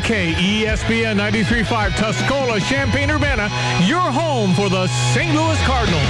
WSK, ESPN 93.5, Tuscola, Champaign-Urbana, your home for the St. Louis Cardinals.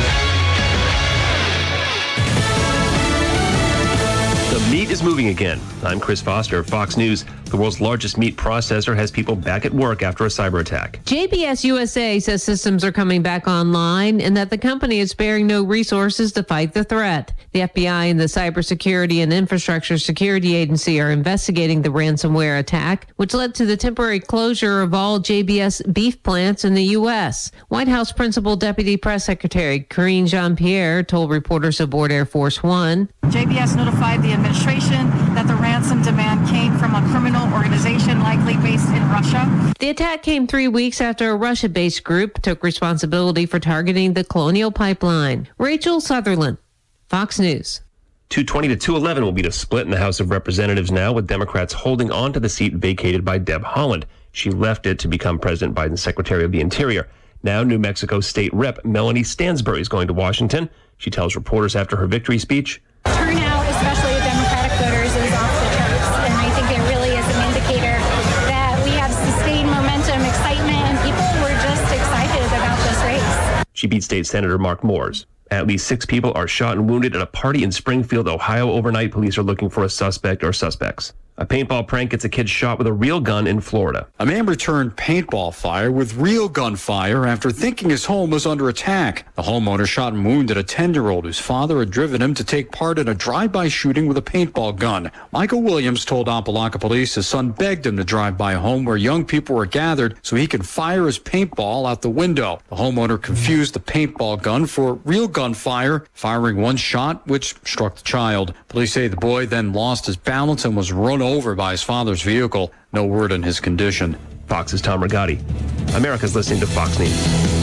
The meat is moving again. I'm Chris Foster, Fox News. The world's largest meat processor has people back at work after a cyber attack. JBS USA says systems are coming back online and that the company is sparing no resources to fight the threat. The FBI and the Cybersecurity and Infrastructure Security Agency are investigating the ransomware attack, which led to the temporary closure of all JBS beef plants in the U.S. White House Principal Deputy Press Secretary Karine Jean-Pierre told reporters aboard Air Force One. JBS notified the administration that the ransom demand came from a criminal organization likely based in Russia. The attack came 3 weeks after a Russia-based group took responsibility for targeting the Colonial Pipeline. Rachel Sutherland, Fox News. 220 to 211 will be the split in the House of Representatives now, with Democrats holding on to the seat vacated by Deb Haaland. She left it to become President Biden's Secretary of the Interior. Now, New Mexico State Rep. Melanie Stansbury is going to Washington. She tells reporters after her victory speech, turnout, especially with Democratic voters, is off the charts, and I think it really is an indicator that we have sustained momentum, excitement, and people were just excited about this race. She beat State Senator Mark Moores. At least 6 people are shot and wounded at a party in Springfield, Ohio overnight. Police are looking for a suspect or suspects. A paintball prank gets a kid shot with a real gun in Florida. A man returned paintball fire with real gunfire after thinking his home was under attack. The homeowner shot and wounded a 10-year-old whose father had driven him to take part in a drive-by shooting with a paintball gun. Michael Williams told Opa-locka police his son begged him to drive by a home where young people were gathered so he could fire his paintball out the window. The homeowner confused the paintball gun for real gunfire, firing one shot, which struck the child. Police say the boy then lost his balance and was run over by his father's vehicle. No word on his condition. Fox's Tom Rigotti. America's listening to Fox News.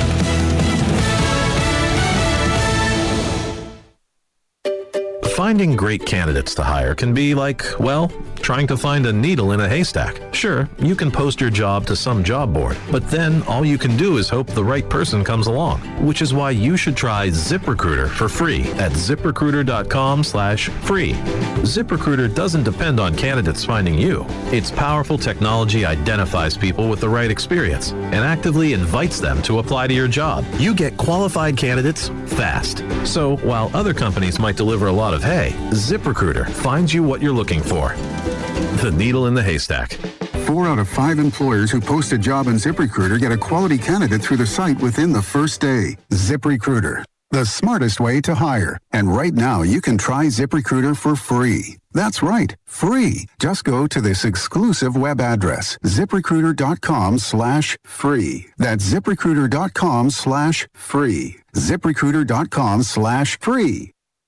Finding great candidates to hire can be like, well, trying to find a needle in a haystack. Sure, you can post your job to some job board, but then all you can do is hope the right person comes along, which is why you should try ZipRecruiter for free at ZipRecruiter.com/free. ZipRecruiter doesn't depend on candidates finding you. Its powerful technology identifies people with the right experience and actively invites them to apply to your job. You get qualified candidates fast. So while other companies might deliver a lot of hay, ZipRecruiter finds you what you're looking for. The needle in the haystack. 4 out of 5 employers who post a job in ZipRecruiter get a quality candidate through the site within the first day. ZipRecruiter, the smartest way to hire. And right now, you can try ZipRecruiter for free. That's right, free. Just go to this exclusive web address, ZipRecruiter.com/free. That's ZipRecruiter.com/free. ZipRecruiter.com/free.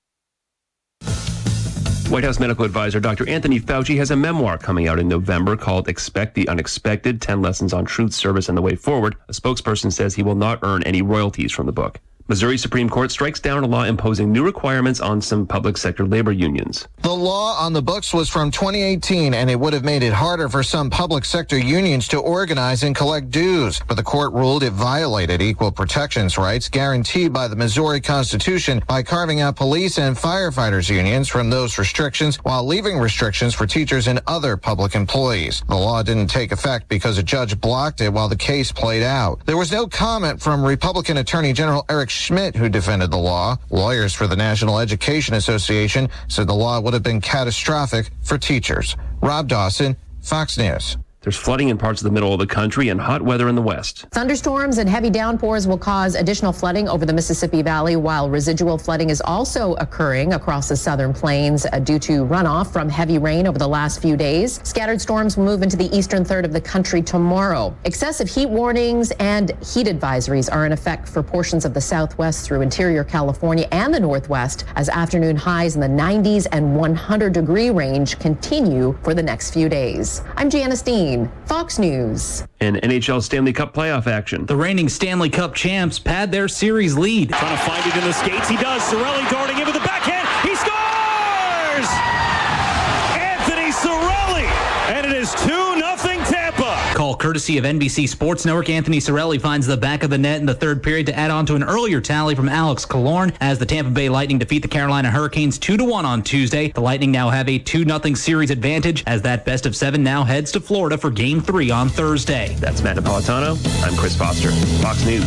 White House medical advisor Dr. Anthony Fauci has a memoir coming out in November called Expect the Unexpected, 10 Lessons on Truth, Service, and the Way Forward. A spokesperson says he will not earn any royalties from the book. Missouri Supreme Court strikes down a law imposing new requirements on some public sector labor unions. The law on the books was from 2018, and it would have made it harder for some public sector unions to organize and collect dues. But the court ruled it violated equal protections rights guaranteed by the Missouri Constitution by carving out police and firefighters unions from those restrictions while leaving restrictions for teachers and other public employees. The law didn't take effect because a judge blocked it while the case played out. There was no comment from Republican Attorney General Eric Schmidt, who defended the law. Lawyers for the National Education Association said the law would have been catastrophic for teachers. Rob Dawson, Fox News. There's flooding in parts of the middle of the country and hot weather in the west. Thunderstorms and heavy downpours will cause additional flooding over the Mississippi Valley, while residual flooding is also occurring across the southern plains due to runoff from heavy rain over the last few days. Scattered storms will move into the eastern third of the country tomorrow. Excessive heat warnings and heat advisories are in effect for portions of the southwest through interior California and the northwest as afternoon highs in the 90s and 100-degree range continue for the next few days. I'm Janice Dean, Fox News. And NHL Stanley Cup playoff action. The reigning Stanley Cup champs pad their series lead. Trying to find it in the skates. He does. Cirelli darting in with the backhand. He scores! Anthony Cirelli! And it is 2-0 Tampa. Call courtesy of NBC Sports Network. Anthony Cirelli finds the back of the net in the third period to add on to an earlier tally from Alex Killorn as the Tampa Bay Lightning defeat the Carolina Hurricanes 2-1 on Tuesday. The Lightning now have a 2-0 series advantage as that best of 7 now heads to Florida for Game 3 on Thursday. That's Matt Napolitano. I'm Chris Foster, Fox News.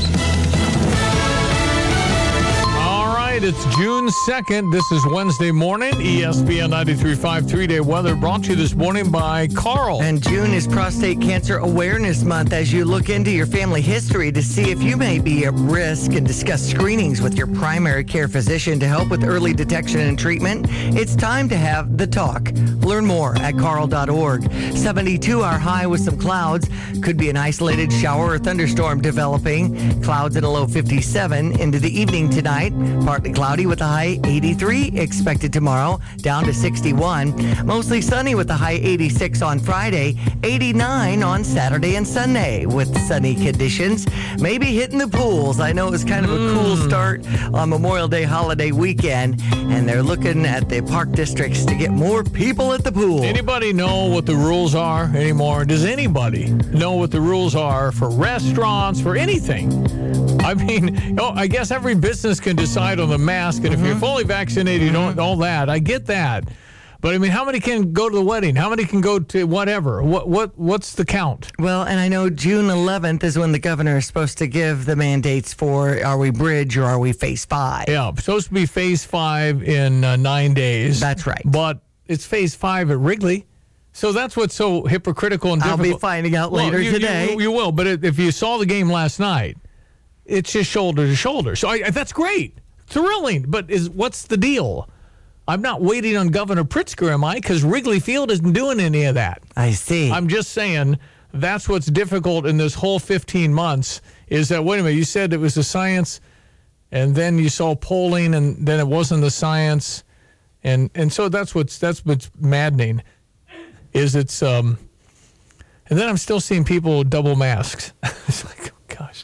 It's June 2nd. This is Wednesday morning. ESPN 93.5 3-day weather brought to you this morning by Carl. And June is Prostate Cancer Awareness Month as you look into your family history to see if you may be at risk and discuss screenings with your primary care physician to help with early detection and treatment. It's time to have the talk. Learn more at carl.org. 72 our high with some clouds. Could be an isolated shower or thunderstorm developing. Clouds at a low 57 into the evening tonight. Partly cloudy with a high 83 expected tomorrow, down to 61. Mostly sunny with a high 86 on Friday, 89 on Saturday and Sunday with sunny conditions. Maybe hitting the pools. I know it was kind of a cool start on Memorial Day holiday weekend, and they're looking at the park districts to get more people at the pool. Anybody know what the rules are anymore? Does anybody know what the rules are for restaurants, for anything? I mean, I guess every business can decide on the mask, and if you're fully vaccinated, you don't all that. I get that. But, I mean, how many can go to the wedding? How many can go to whatever? What's the count? Well, and I know June 11th is when the governor is supposed to give the mandates for are we bridge or are we phase 5? Yeah, supposed to be phase 5 in 9 days. That's right. But it's phase 5 at Wrigley. So that's what's so hypocritical and difficult. I'll be finding out later today. You will, but if you saw the game last night, it's just shoulder to shoulder. So that's great. Thrilling. But what's the deal? I'm not waiting on Governor Pritzker, am I? Because Wrigley Field isn't doing any of that. I see. I'm just saying that's what's difficult in this whole 15 months is that, wait a minute, you said it was the science, and then you saw polling, and then it wasn't the science. And so that's what's maddening is it's and then I'm still seeing people with double masks. It's like, oh gosh.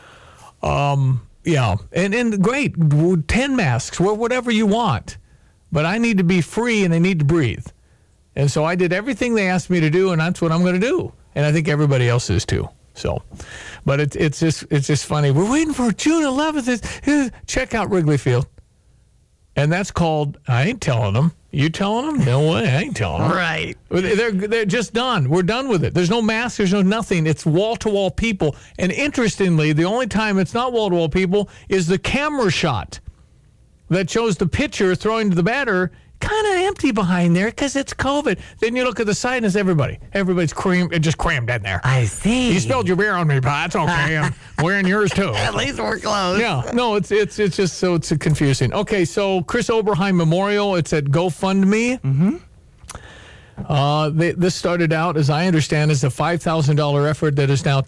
Yeah, and great, 10 masks, whatever you want. But I need to be free and I need to breathe. And so I did everything they asked me to do, and that's what I'm going to do. And I think everybody else is too. So, but it's just funny. We're waiting for June 11th. Check out Wrigley Field. And that's called, I ain't telling them. You telling them? No way, I ain't telling them. Right. They're just done. We're done with it. There's no masks. There's no nothing. It's wall-to-wall people. And interestingly, the only time it's not wall-to-wall people is the camera shot that shows the pitcher throwing to the batter kind of empty behind there because it's COVID. Then you look at the side and it's everybody. Everybody's just crammed in there. I see. You spilled your beer on me, but it's okay. I'm wearing yours too. At least we're close. Yeah. No, it's just so it's confusing. Okay, so Chris Oberheim Memorial, it's at GoFundMe. This started out, as I understand, as a $5,000 effort that is now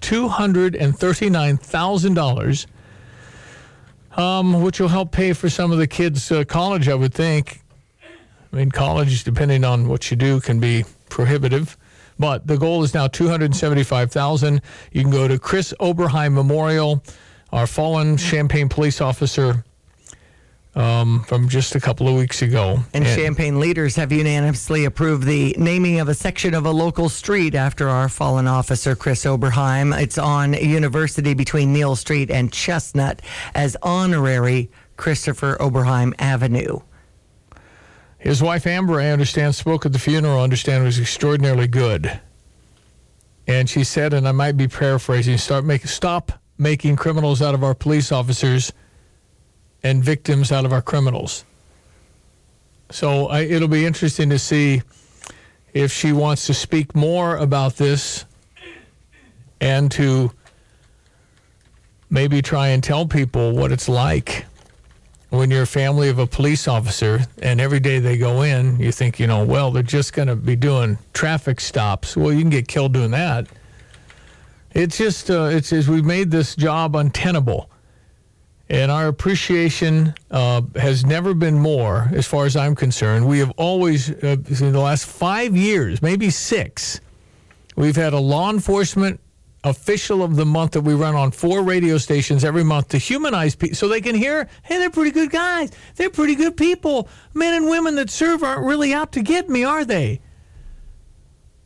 $239,000, which will help pay for some of the kids' college, I would think. I mean, college, depending on what you do, can be prohibitive. But the goal is now $275,000. You can go to Chris Oberheim Memorial, our fallen Champaign police officer from just a couple of weeks ago. And Champaign leaders have unanimously approved the naming of a section of a local street after our fallen officer, Chris Oberheim. It's on University between Neal Street and Chestnut as honorary Christopher Oberheim Avenue. His wife, Amber, I understand, spoke at the funeral, was extraordinarily good. And she said, and I might be paraphrasing, stop making criminals out of our police officers and victims out of our criminals. So it'll be interesting to see if she wants to speak more about this and to maybe try and tell people what it's like when you're a family of a police officer and every day they go in, you think, well, they're just going to be doing traffic stops. Well, you can get killed doing that. It's just, we've made this job untenable. And our appreciation has never been more, as far as I'm concerned. We have always, in the last 5 years, maybe 6, we've had a law enforcement official of the month that we run on 4 radio stations every month to humanize people so they can hear, hey, they're pretty good guys. They're pretty good people. Men and women that serve aren't really out to get me, are they?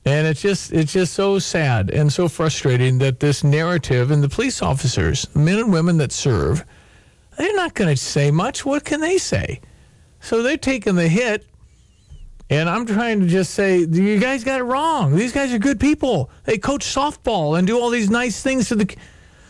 And it's just so sad and so frustrating that this narrative, and the police officers, men and women that serve, they're not going to say much. What can they say? So they're taking the hit, and I'm trying to just say, you guys got it wrong. These guys are good people. They coach softball and do all these nice things to the...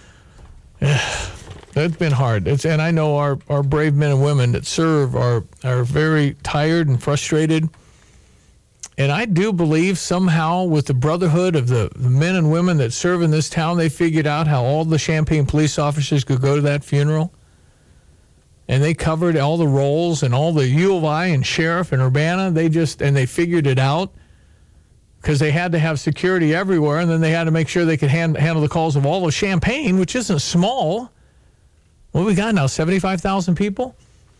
That's been hard. And I know our brave men and women that serve are very tired and frustrated. And I do believe somehow with the brotherhood of the men and women that serve in this town, they figured out how all the Champaign police officers could go to that funeral. And they covered all the roles, and all the U of I and sheriff and Urbana. They figured it out because they had to have security everywhere. And then they had to make sure they could handle the calls of all of Champaign, which isn't small. What we got now, 75,000 people?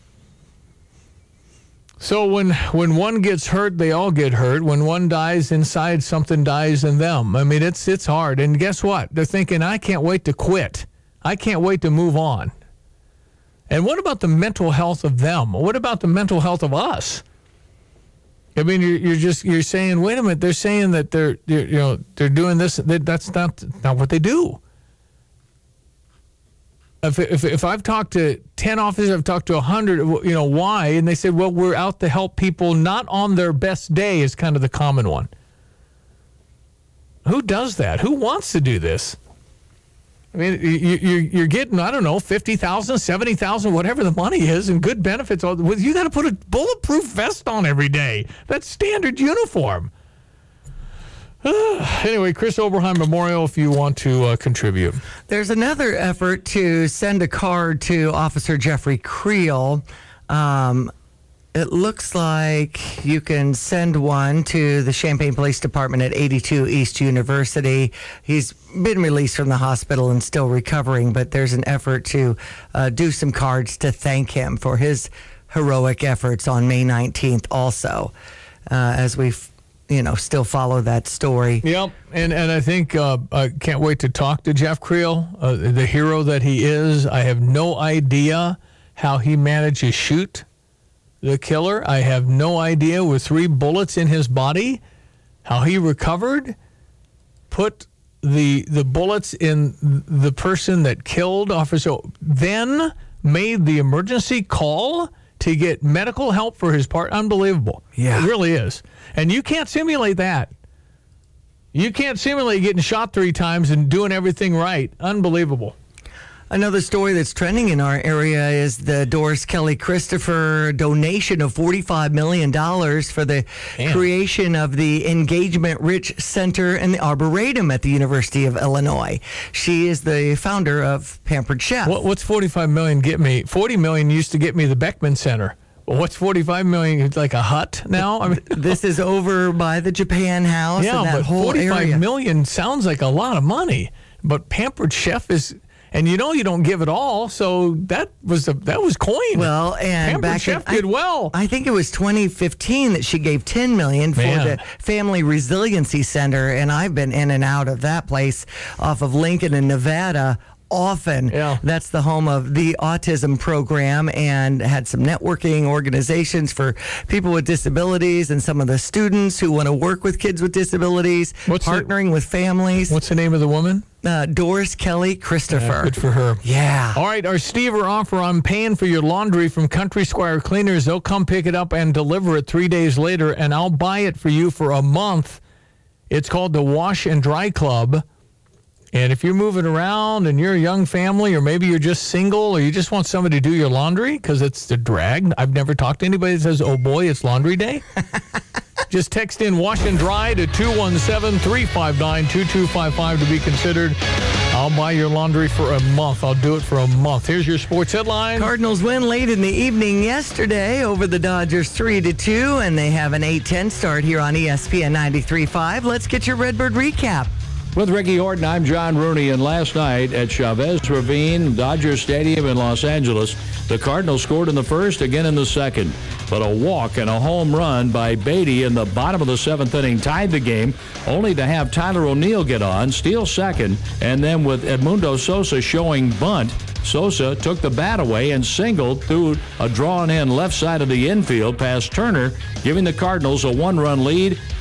So when one gets hurt, they all get hurt. When one dies inside, something dies in them. I mean, it's hard. And guess what? They're thinking, I can't wait to quit. I can't wait to move on. And what about the mental health of them? What about the mental health of us? I mean, you're saying, wait a minute. They're saying that they're doing this. That's not what they do. If I've talked to 10 officers, I've talked to 100, why? And they said, well, we're out to help people not on their best day is kind of the common one. Who does that? Who wants to do this? I mean, you're getting, I don't know, $50,000, $70,000, whatever the money is, and good benefits. You got to put a bulletproof vest on every day. That's standard uniform. Anyway, Chris Oberheim Memorial, if you want to contribute. There's another effort to send a card to Officer Jeffrey Creel. It looks like you can send one to the Champaign Police Department at 82 East University. He's been released from the hospital and still recovering, but there's an effort to do some cards to thank him for his heroic efforts on May 19th also, as we've still follow that story. Yep, and I think I can't wait to talk to Jeff Creel, the hero that he is. I have no idea how he managed to shoot the killer. I have no idea, with 3 bullets in his body, how he recovered, put the bullets in the person that killed Officer, then made the emergency call to get medical help for his part. Unbelievable. Yeah. It really is. And you can't simulate that. You can't simulate getting shot 3 times and doing everything right. Unbelievable. Another story that's trending in our area is the Doris Kelly Christopher donation of $45 million for the creation of the Engagement Rich Center and the Arboretum at the University of Illinois. She is the founder of Pampered Chef. What's $45 million get me? $40 million used to get me the Beckman Center. Well, what's $45 million? It's like a hut now? I mean, this is over by the Japan House and that whole area. $45 million sounds like a lot of money, but Pampered Chef is... And you don't give it all, so that was coin. Well, and Pampered Chef did well. I think it was 2015 that she gave $10 million for the Family Resiliency Center, and I've been in and out of that place off of Lincoln in Nevada often. Yeah. That's the home of the autism program, and had some networking organizations for people with disabilities and some of the students who want to work with kids with disabilities, partnering with families. What's the name of the woman? Doris Kelly Christopher. Good for her. Yeah. All right, our Stever offer, I'm paying for your laundry from Country Squire Cleaners. They'll come pick it up and deliver it 3 days later, and I'll buy it for you for a month. It's called the Wash and Dry Club. And if you're moving around and you're a young family, or maybe you're just single, or you just want somebody to do your laundry because it's the drag. I've never talked to anybody that says, oh boy, it's laundry day. Just text in Wash and Dry to 217-359-2255 to be considered. I'll buy your laundry for a month. I'll do it for a month. Here's your sports headline. Cardinals win late in the evening yesterday over the Dodgers 3-2, and they have an 8-10 start here on ESPN 93.5. Let's get your Redbird recap. With Ricky Horton, I'm John Rooney, and last night at Chavez Ravine, Dodger Stadium in Los Angeles, the Cardinals scored in the first, again in the second. But a walk and a home run by Beatty in the bottom of the 7th inning tied the game, only to have Tyler O'Neill get on, steal second, and then with Edmundo Sosa showing bunt, Sosa took the bat away and singled through a drawn-in left side of the infield past Turner, giving the Cardinals a 1-run lead.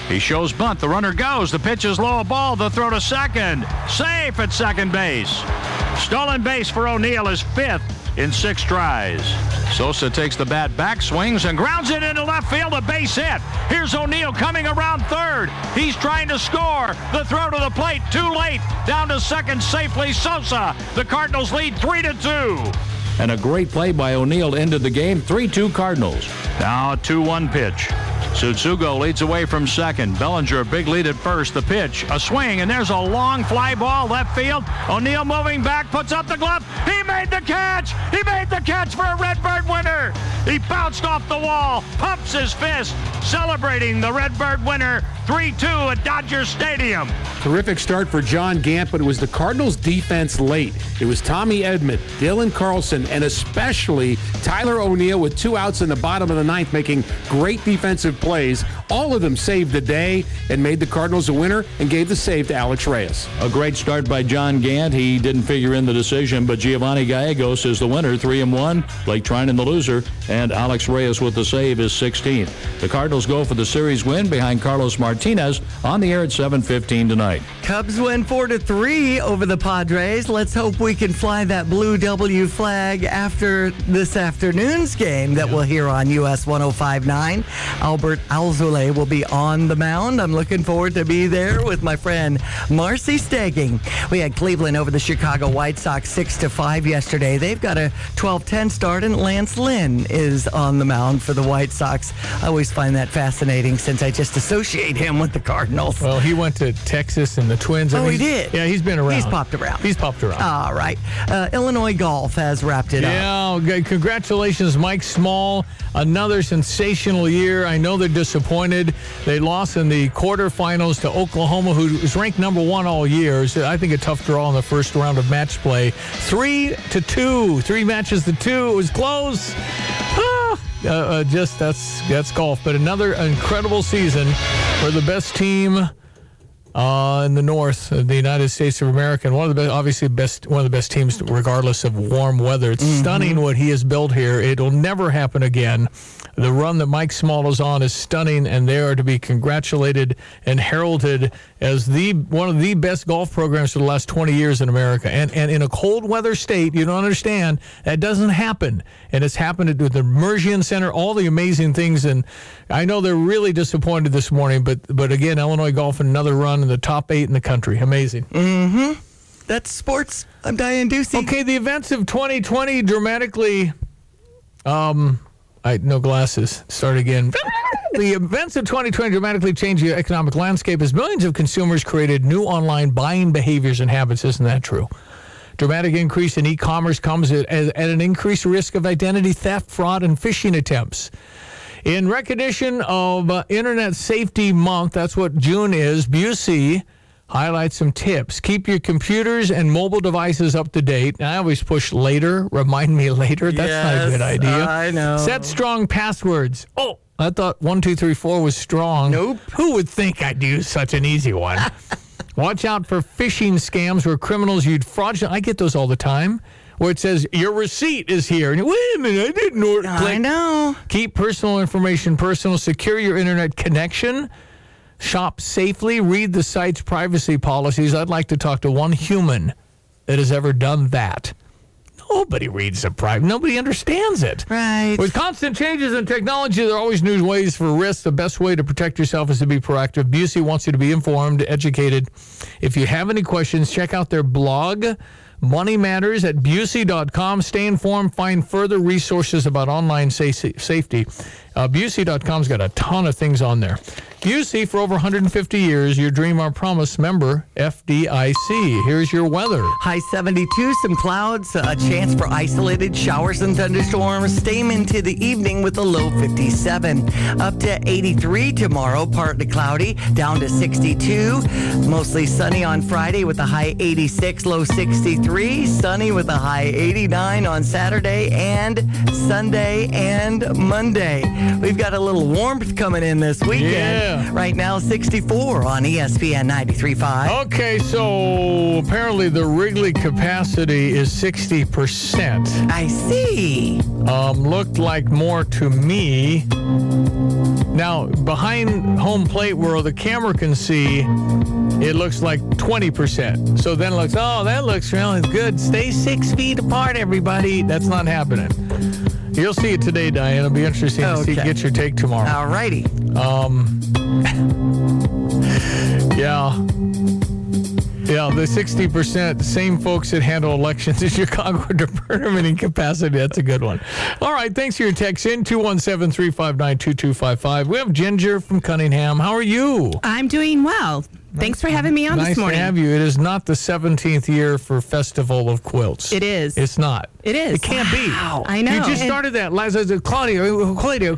He shows bunt. The runner goes. The pitch is low, a ball. The throw to second. Safe at second base. Stolen base for O'Neill is 5th in 6 tries. Sosa takes the bat back, swings, and grounds it into left field. A base hit. Here's O'Neill coming around third. He's trying to score. The throw to the plate, too late. Down to second safely, Sosa. The Cardinals lead 3-2. And a great play by O'Neill ended the game. 3-2 Cardinals. Now a 2-1 pitch. Tsutsugo leads away from second. Bellinger, a big lead at first. The pitch, a swing, and there's a long fly ball left field. O'Neill moving back, puts up the glove. He made the catch! He made the catch for a Redbird winner! He bounced off the wall, pumps his fist, celebrating the Redbird winner 3-2 at Dodger Stadium. Terrific start for John Gant, but it was the Cardinals' defense late. It was Tommy Edman, Dylan Carlson, and especially Tyler O'Neill with 2 outs in the bottom of the 9th, making great defensive plays. All of them saved the day and made the Cardinals a winner and gave the save to Alex Reyes. A great start by John Gant. He didn't figure in the decision, but Giovanni Gallegos is the winner, 3-1. Blake Trinan the loser, and Alex Reyes with the save is 16th. The Cardinals go for the series win behind Carlos Martinez on the air at 7:15 tonight. Cubs win 4-3 over the Padres. Let's hope we can fly that blue W flag after this afternoon's game that we'll hear on US 105.9. Albert Alzolay will be on the mound. I'm looking forward to be there with my friend Marcy Stegging. We had Cleveland over the Chicago White Sox 6-5 yesterday. They've got a 12-10 start, and Lance Lynn is on the mound for the White Sox. I always find that fascinating since I just associate him with the Cardinals. Well, he went to Texas and the Twins. Oh, he did? Yeah, he's been around. He's popped around. He's popped around. All right. Illinois golf has wrapped it up. Yeah, congratulations, Mike Small. Another sensational year. I know they're disappointed. They lost in the quarterfinals to Oklahoma, who is ranked number 1 all year. So I think a tough draw in the first round of match play. 3-2. 3 matches to 2. It was close. That's golf. But another incredible season for the best team in the North of the United States of America, and one of the best teams, regardless of warm weather. It's stunning what he has built here. It'll never happen again. The run that Mike Small is on is stunning, and they are to be congratulated and heralded as one of the best golf programs for the last 20 years in America. And in a cold weather state, you don't understand, that doesn't happen. And it's happened at the Mergian Center, all the amazing things. And I know they're really disappointed this morning, but again, Illinois golf, another run in the top 8 in the country. Amazing. That's sports. I'm Diane Ducey. Okay, the events of 2020 dramatically... no glasses. Start again. The events of 2020 dramatically changed the economic landscape as millions of consumers created new online buying behaviors and habits. Isn't that true? Dramatic increase in e-commerce comes at an increased risk of identity theft, fraud, and phishing attempts. In recognition of Internet Safety Month, that's what June is, Busey highlights some tips. Keep your computers and mobile devices up to date. I always push later. Remind me later. That's not a good idea. I know. Set strong passwords. Oh, I thought 1, 2, 3, 4 was strong. Nope. Who would think I'd use such an easy one? Watch out for phishing scams where criminals use fraudulent. I get those all the time, where it says your receipt is here. And wait a minute, I didn't order. I know. Keep personal information personal. Secure your internet connection. Shop safely. Read the site's privacy policies. I'd like to talk to one human that has ever done that. Nobody reads the privacy. Nobody understands it. Right. With constant changes in technology, there are always new ways for risks. The best way to protect yourself is to be proactive. Busey wants you to be informed, educated. If you have any questions, check out their blog, Money Matters, at Busey.com. Stay informed. Find further resources about online safety. Busey.com's got a ton of things on there. Busey, for over 150 years, your dream, our promise, member, FDIC. Here's your weather. High 72, some clouds, a chance for isolated showers and thunderstorms. Stay into the evening with a low 57. Up to 83 tomorrow, partly cloudy, down to 62. Mostly sunny on Friday with a high 86, low 63. Sunny with a high 89 on Saturday and Sunday and Monday. We've got a little warmth coming in this weekend. Yeah. Right now, 64 on ESPN 93.5. Okay, so apparently the Wrigley capacity is 60%. I see. Looked like more to me. Now, behind home plate where the camera can see, it looks like 20%. So then it looks, oh, that looks really good. Stay 6 feet apart, everybody. That's not happening. You'll see it today, Diane. It'll be interesting to see, get your take tomorrow. All righty. Yeah, the 60%, same folks that handle elections in Chicago are determining capacity. That's a good one. All right, thanks for your text in, 217-359-2255. We have Ginger from Cunningham. How are you? I'm doing well. Thanks for having me on this morning. Nice to have you. It is not the 17th year for Festival of Quilts. It is. It's not. It is. It can't be. I know. You just started that. Claudia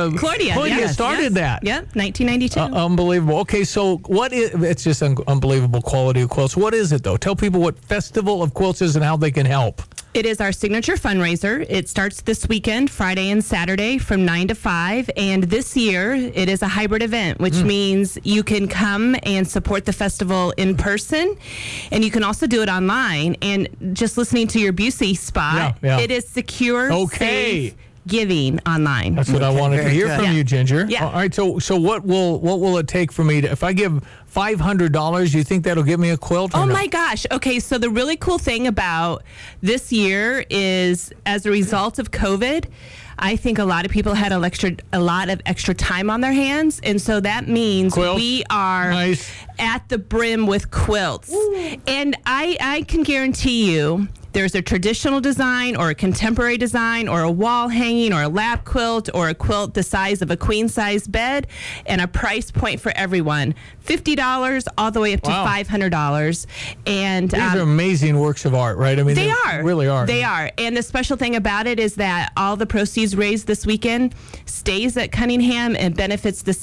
started that. Yep, 1992. Unbelievable. Okay, so what is, it's just unbelievable quality of quilts. What is it, though? Tell people what Festival of Quilts is and how they can help. It is our signature fundraiser. It starts this weekend, Friday and Saturday from 9 to 5. And this year, it is a hybrid event, which means you can come and support the festival in person. And you can also do it online. And just listening to your Busey spot, it is secure, safe giving online. That's what I wanted to hear from you, Ginger. Yeah. All right, so what will it take for me to, if I give $500, you think that'll give me a quilt? Oh my gosh. Okay, so the really cool thing about this year is, as a result of COVID, I think a lot of people had a lot of extra time on their hands, and so that means we are at the brim with quilts. Ooh. And I can guarantee you there's a traditional design or a contemporary design or a wall hanging or a lap quilt or a quilt the size of a queen size bed, and a price point for everyone. $50 all the way up to $500. And these are amazing works of art, right? I mean, they really are. They are. And the special thing about it is that all the proceeds raised this weekend stays at Cunningham and benefits the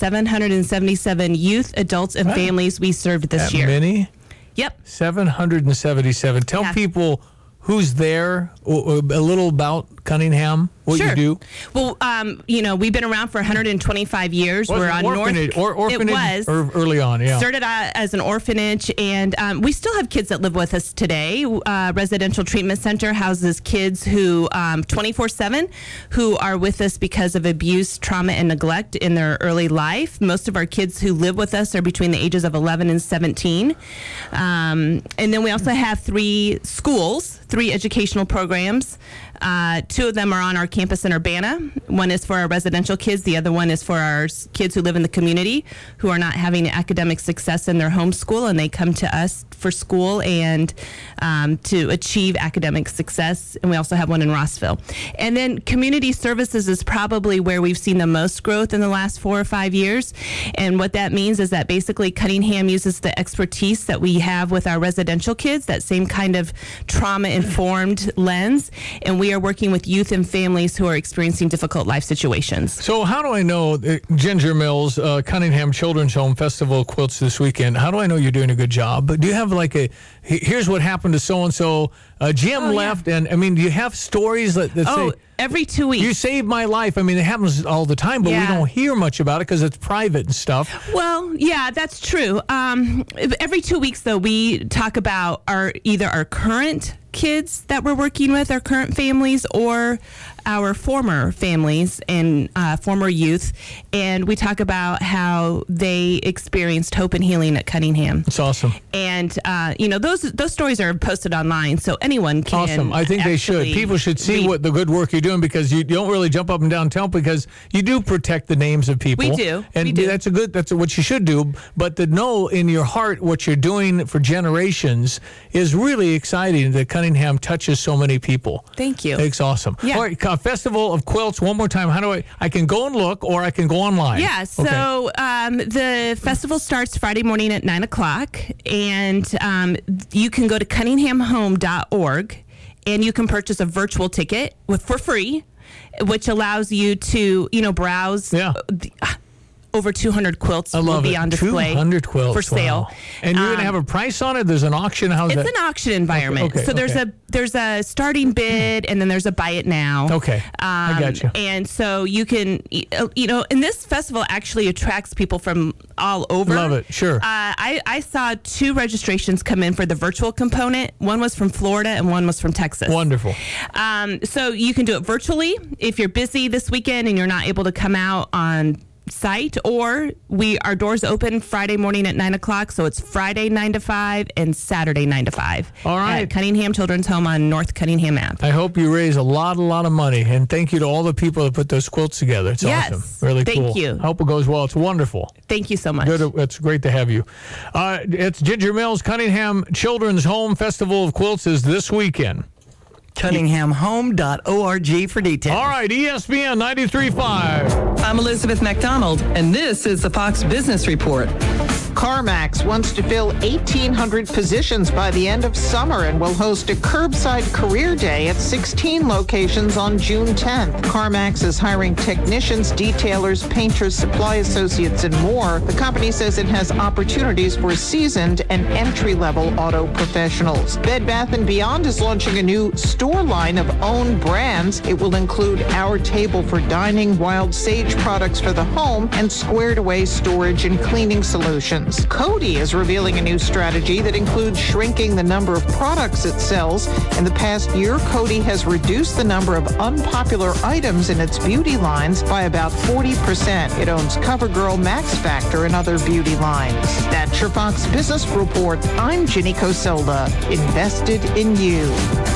777 youth, adults, and families we served this year. Many? Yep. 777. Tell people who's there, a little about Cunningham, what you do. Well, we've been around for 125 years. We're on orphanage, North. It was early on, started out as an orphanage, and we still have kids that live with us today. Residential Treatment Center houses kids who 24/7 who are with us because of abuse, trauma, and neglect in their early life. Most of our kids who live with us are between the ages of 11 and 17. And then we also have 3 schools, 3 educational programs. 2 of them are on our campus in Urbana. One is for our residential kids. The other one is for our kids who live in the community who are not having academic success in their home school, and they come to us for school and to achieve academic success. And we also have one in Rossville. And then community services is probably where we've seen the most growth in the last 4 or 5 years. And what that means is that basically Cunningham uses the expertise that we have with our residential kids, that same kind of trauma-informed lens, and we are working with youth and families who are experiencing difficult life situations. So how do I know, Ginger Mills, Cunningham Children's Home Festival Quilts this weekend, how do I know you're doing a good job? Do you have like here's what happened to so-and-so, Jim left, and I mean, do you have stories that say, every 2 weeks. You saved my life. I mean, it happens all the time, but we don't hear much about it because it's private and stuff. Well, yeah, that's true. Every 2 weeks, though, we talk about either our current kids that we're working with, our current families, or our former families and former youth, and we talk about how they experienced hope and healing at Cunningham. It's awesome. And those stories are posted online, so anyone can. Awesome. I think they should. People should see what the good work you're doing, because you don't really jump up and down and tell, because you do protect the names of people. We do. And that's what you should do. But to know in your heart what you're doing for generations is really exciting, that Cunningham touches so many people. Thank you. It's awesome. Yeah. All right, Festival of Quilts, one more time. How do I can go and look, or I can go online? Yeah, so the festival starts Friday morning at 9 o'clock, and you can go to cunninghamhome.org, and you can purchase a virtual ticket for free, which allows you to, browse. Yeah. Over 200 quilts will be on display 200 quilts, for sale. Wow. And you're going to have a price on it? There's an auction? How's that? It's an auction environment. Okay, so there's a starting bid, and then there's a buy it now. Okay, I got you. And so you can, and this festival actually attracts people from all over. Love it, sure. I saw 2 registrations come in for the virtual component. One was from Florida and one was from Texas. Wonderful. So you can do it virtually if you're busy this weekend and you're not able to come out on site, or our doors open Friday morning at 9 o'clock, so it's Friday 9 to 5 and Saturday 9 to 5. All right. At Cunningham Children's Home on North Cunningham Ave. I hope you raise a lot of money, and thank you to all the people that put those quilts together. It's awesome. Really cool. Thank you. I hope it goes well. It's wonderful. Thank you so much. Good. It's great to have you. It's Ginger Mills Cunningham Children's Home Festival of Quilts is this weekend. CunninghamHome.org for details. All right, ESPN 93.5. I'm Elizabeth McDonald, and this is the Fox Business Report. CarMax wants to fill 1,800 positions by the end of summer and will host a curbside career day at 16 locations on June 10th. CarMax is hiring technicians, detailers, painters, supply associates, and more. The company says it has opportunities for seasoned and entry-level auto professionals. Bed Bath & Beyond is launching a new store line of own brands. It will include Our Table for Dining, Wild Sage products for the home, and Squared Away storage and cleaning solutions. Coty is revealing a new strategy that includes shrinking the number of products it sells. In the past year, Coty has reduced the number of unpopular items in its beauty lines by about 40%. It owns CoverGirl, Max Factor, and other beauty lines. That's your Fox Business Report. I'm Ginny Coselda. Invested in you.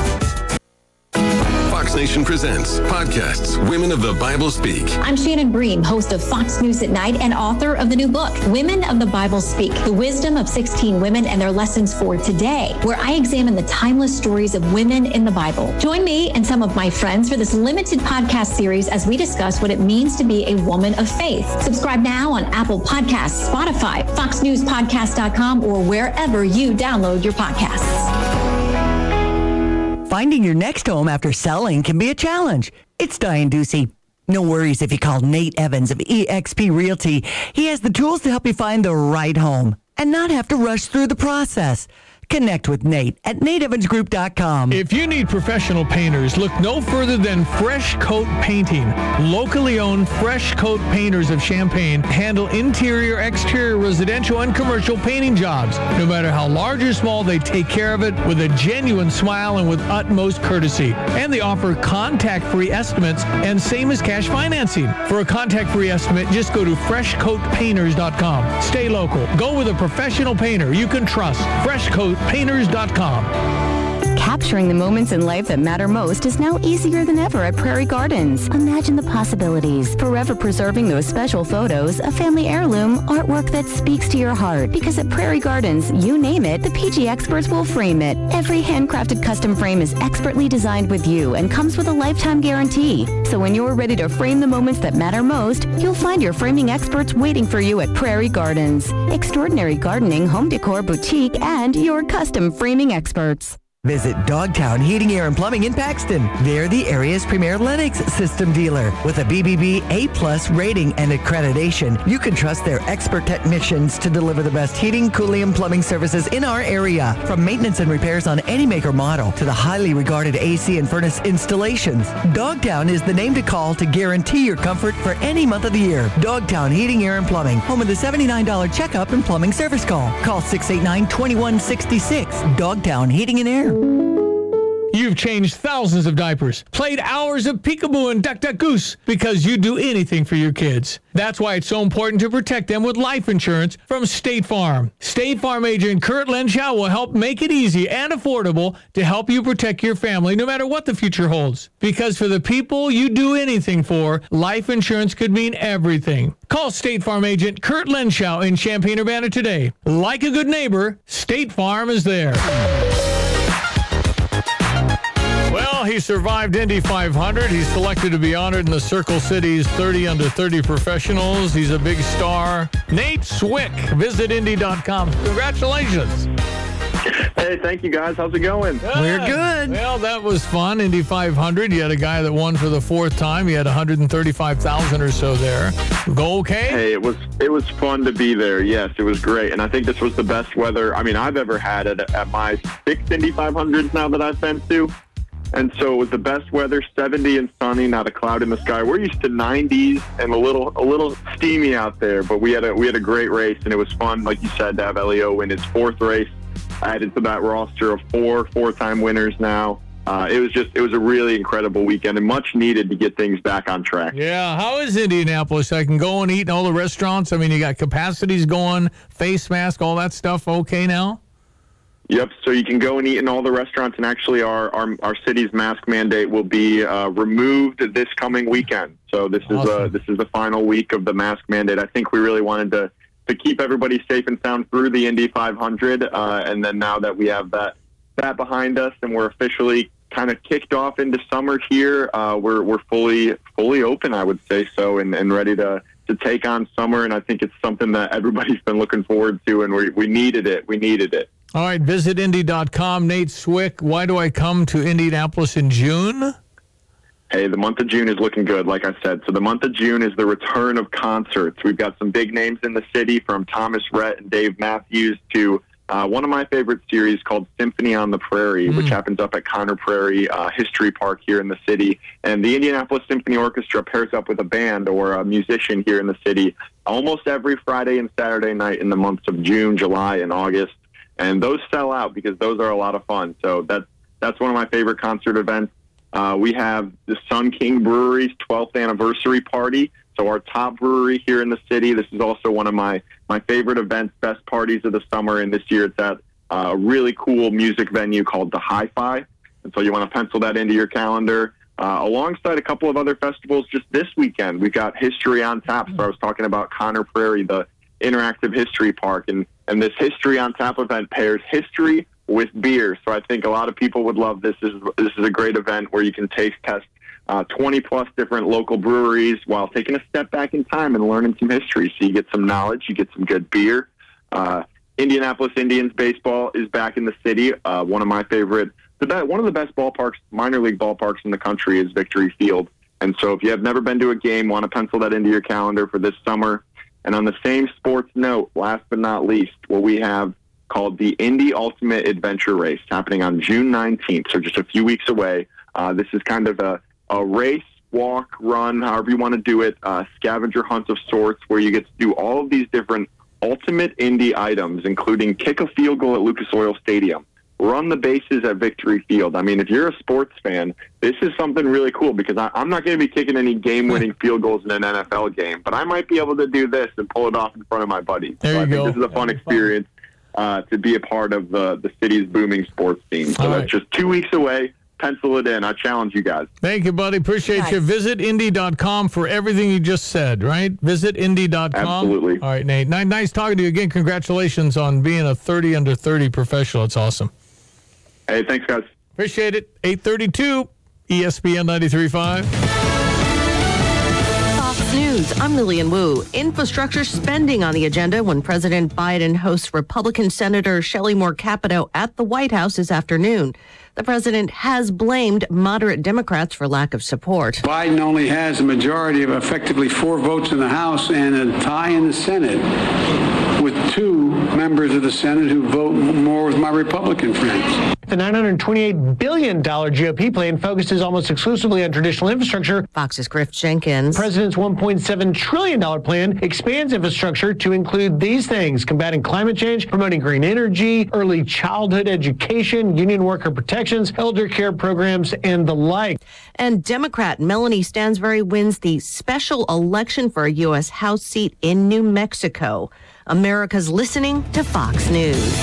Fox Nation presents podcasts Women of the Bible Speak. I'm Shannon Bream, host of Fox News at Night and author of the new book, Women of the Bible Speak, the wisdom of 16 women and their lessons for today, where I examine the timeless stories of women in the Bible. Join me and some of my friends for this limited podcast series as we discuss what it means to be a woman of faith. Subscribe now on Apple Podcasts, Spotify, FoxNewsPodcast.com, or wherever you download your podcasts. Finding your next home after selling can be a challenge. It's Diane Ducey. No worries if you call Nate Evans of eXp Realty. He has the tools to help you find the right home and not have to rush through the process. Connect with Nate at NateEvansGroup.com. If you need professional painters, look no further than Fresh Coat Painting. Locally owned Fresh Coat Painters of Champaign handle interior, exterior, residential, and commercial painting jobs. No matter how large or small, they take care of it with a genuine smile and with utmost courtesy. And they offer contact-free estimates and same as cash financing. For a contact-free estimate, just go to freshcoatpainters.com. Stay local. Go with a professional painter you can trust. FreshCoatPainters.com. Capturing the moments in life that matter most is now easier than ever at Prairie Gardens. Imagine the possibilities. Forever preserving those special photos, a family heirloom, artwork that speaks to your heart. Because at Prairie Gardens, you name it, the PG experts will frame it. Every handcrafted custom frame is expertly designed with you and comes with a lifetime guarantee. So when you're ready to frame the moments that matter most, you'll find your framing experts waiting for you at Prairie Gardens. Extraordinary gardening, home decor, boutique, and your custom framing experts. Visit Dogtown Heating, Air, and Plumbing in Paxton. They're the area's premier Lennox system dealer. With a BBB A+ rating and accreditation, you can trust their expert technicians to deliver the best heating, cooling, and plumbing services in our area. From maintenance and repairs on any make or model to the highly regarded AC and furnace installations, Dogtown is the name to call to guarantee your comfort for any month of the year. Dogtown Heating, Air, and Plumbing, home of the $79 checkup and plumbing service call. Call 689-2166. Dogtown Heating and Air. You've changed thousands of diapers, played hours of peekaboo and duck duck goose because you do anything for your kids. That's why it's so important to protect them with life insurance from State Farm. State Farm agent Kurt Lenschow will help make it easy and affordable to help you protect your family no matter what the future holds. Because for the people you do anything for, life insurance could mean everything. Call State Farm agent Kurt Lenschow in Champaign-Urbana today. Like a good neighbor, State Farm is there. Well, he survived Indy 500. He's selected to be honored in the Circle City's 30 under 30 professionals. He's a big star. Nate Swick. Visit Indy.com. Congratulations. Hey, thank you, guys. How's it going? We're good. Well, that was fun. Indy 500. You had a guy that won for the fourth time. You had 135,000 or so there. Go okay? Hey, it was fun to be there. Yes, it was great. And I think this was the best weather I've ever had at my 6 Indy 500s now that I've been to. And so it was the best weather, 70 and sunny, not a cloud in the sky. We're used to 90s and a little steamy out there, but we had a great race, and it was fun, like you said, to have Elio win his fourth race, added to that roster of four-time winners now. It was a really incredible weekend and much needed to get things back on track. Yeah, how is Indianapolis? I can go and eat in all the restaurants. I mean, you got capacities going, face mask, all that stuff. Okay now. Yep. So you can go and eat in all the restaurants, and actually, our city's mask mandate will be removed this coming weekend. So this is the final week of the mask mandate. I think we really wanted to keep everybody safe and sound through the Indy 500, and then now that we have that behind us and we're officially kind of kicked off into summer here, we're fully open, I would say so, and ready to take on summer. And I think it's something that everybody's been looking forward to, and we needed it. We needed it. All right, visit Indy.com. Nate Swick, why do I come to Indianapolis in June? Hey, the month of June is looking good, like I said. So the month of June is the return of concerts. We've got some big names in the city, from Thomas Rhett and Dave Matthews to one of my favorite series called Symphony on the Prairie, which happens up at Conner Prairie History Park here in the city. And the Indianapolis Symphony Orchestra pairs up with a band or a musician here in the city almost every Friday and Saturday night in the months of June, July, and August. And those sell out because those are a lot of fun. So that's one of my favorite concert events. We have the Sun King Brewery's 12th anniversary party. So our top brewery here in the city. This is also one of my favorite events, best parties of the summer. And this year it's at a really cool music venue called the Hi-Fi. And so you want to pencil that into your calendar. Alongside a couple of other festivals just this weekend, we've got History on Tap. So I was talking about Conner Prairie, the interactive history park. And this History on Tap event pairs history with beer. So I think a lot of people would love this. This is a great event where you can taste test 20-plus different local breweries while taking a step back in time and learning some history. So you get some knowledge, you get some good beer. Indianapolis Indians baseball is back in the city. One of my favorite, one of the best ballparks, minor league ballparks in the country is Victory Field. And so if you have never been to a game, want to pencil that into your calendar for this summer. And on the same sports note, last but not least, what we have called the Indy Ultimate Adventure Race happening on June 19th, so just a few weeks away. This is kind of a race, walk, run, however you want to do it, scavenger hunt of sorts, where you get to do all of these different ultimate Indy items, including kick a field goal at Lucas Oil Stadium, run the bases at Victory Field. I mean, if you're a sports fan, this is something really cool, because I'm not going to be kicking any game-winning field goals in an NFL game, but I might be able to do this and pull it off in front of my buddies. So I think this is a fun experience to be a part of the city's booming sports scene. So that's just 2 weeks away. Pencil it in. I challenge you guys. Thank you, buddy. Appreciate you. Visit Indy.com for everything you just said, right? Visit Indy.com. Absolutely. All right, Nate. Nice talking to you again. Congratulations on being a 30 under 30 professional. It's awesome. Hey, thanks, guys. Appreciate it. 832 ESPN 93.5. Fox News, I'm Lillian Wu. Infrastructure spending on the agenda when President Biden hosts Republican Senator Shelley Moore Capito at the White House this afternoon. The president has blamed moderate Democrats for lack of support. Biden only has a majority of effectively 4 votes in the House and a tie in the Senate, with 2 members of the Senate who vote more with my Republican friends. The $928 billion GOP plan focuses almost exclusively on traditional infrastructure. Fox's Griff Jenkins. The president's $1.7 trillion plan expands infrastructure to include these things: combating climate change, promoting green energy, early childhood education, union worker protections, elder care programs, and the like. And Democrat Melanie Stansbury wins the special election for a U.S. House seat in New Mexico. America's listening to Fox News.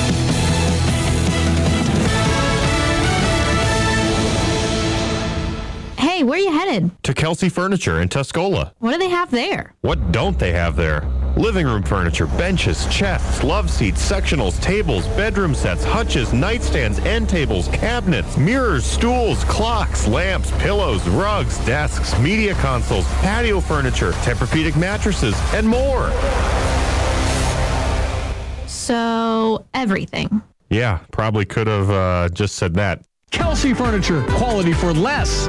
Hey, where are you headed? To Kelsey Furniture in Tuscola. What do they have there? What don't they have there? Living room furniture, benches, chests, love seats, sectionals, tables, bedroom sets, hutches, nightstands, end tables, cabinets, mirrors, stools, clocks, lamps, pillows, rugs, desks, media consoles, patio furniture, Tempur-Pedic mattresses, and more. So, everything. Yeah, probably could have just said that. Kelsey Furniture, quality for less.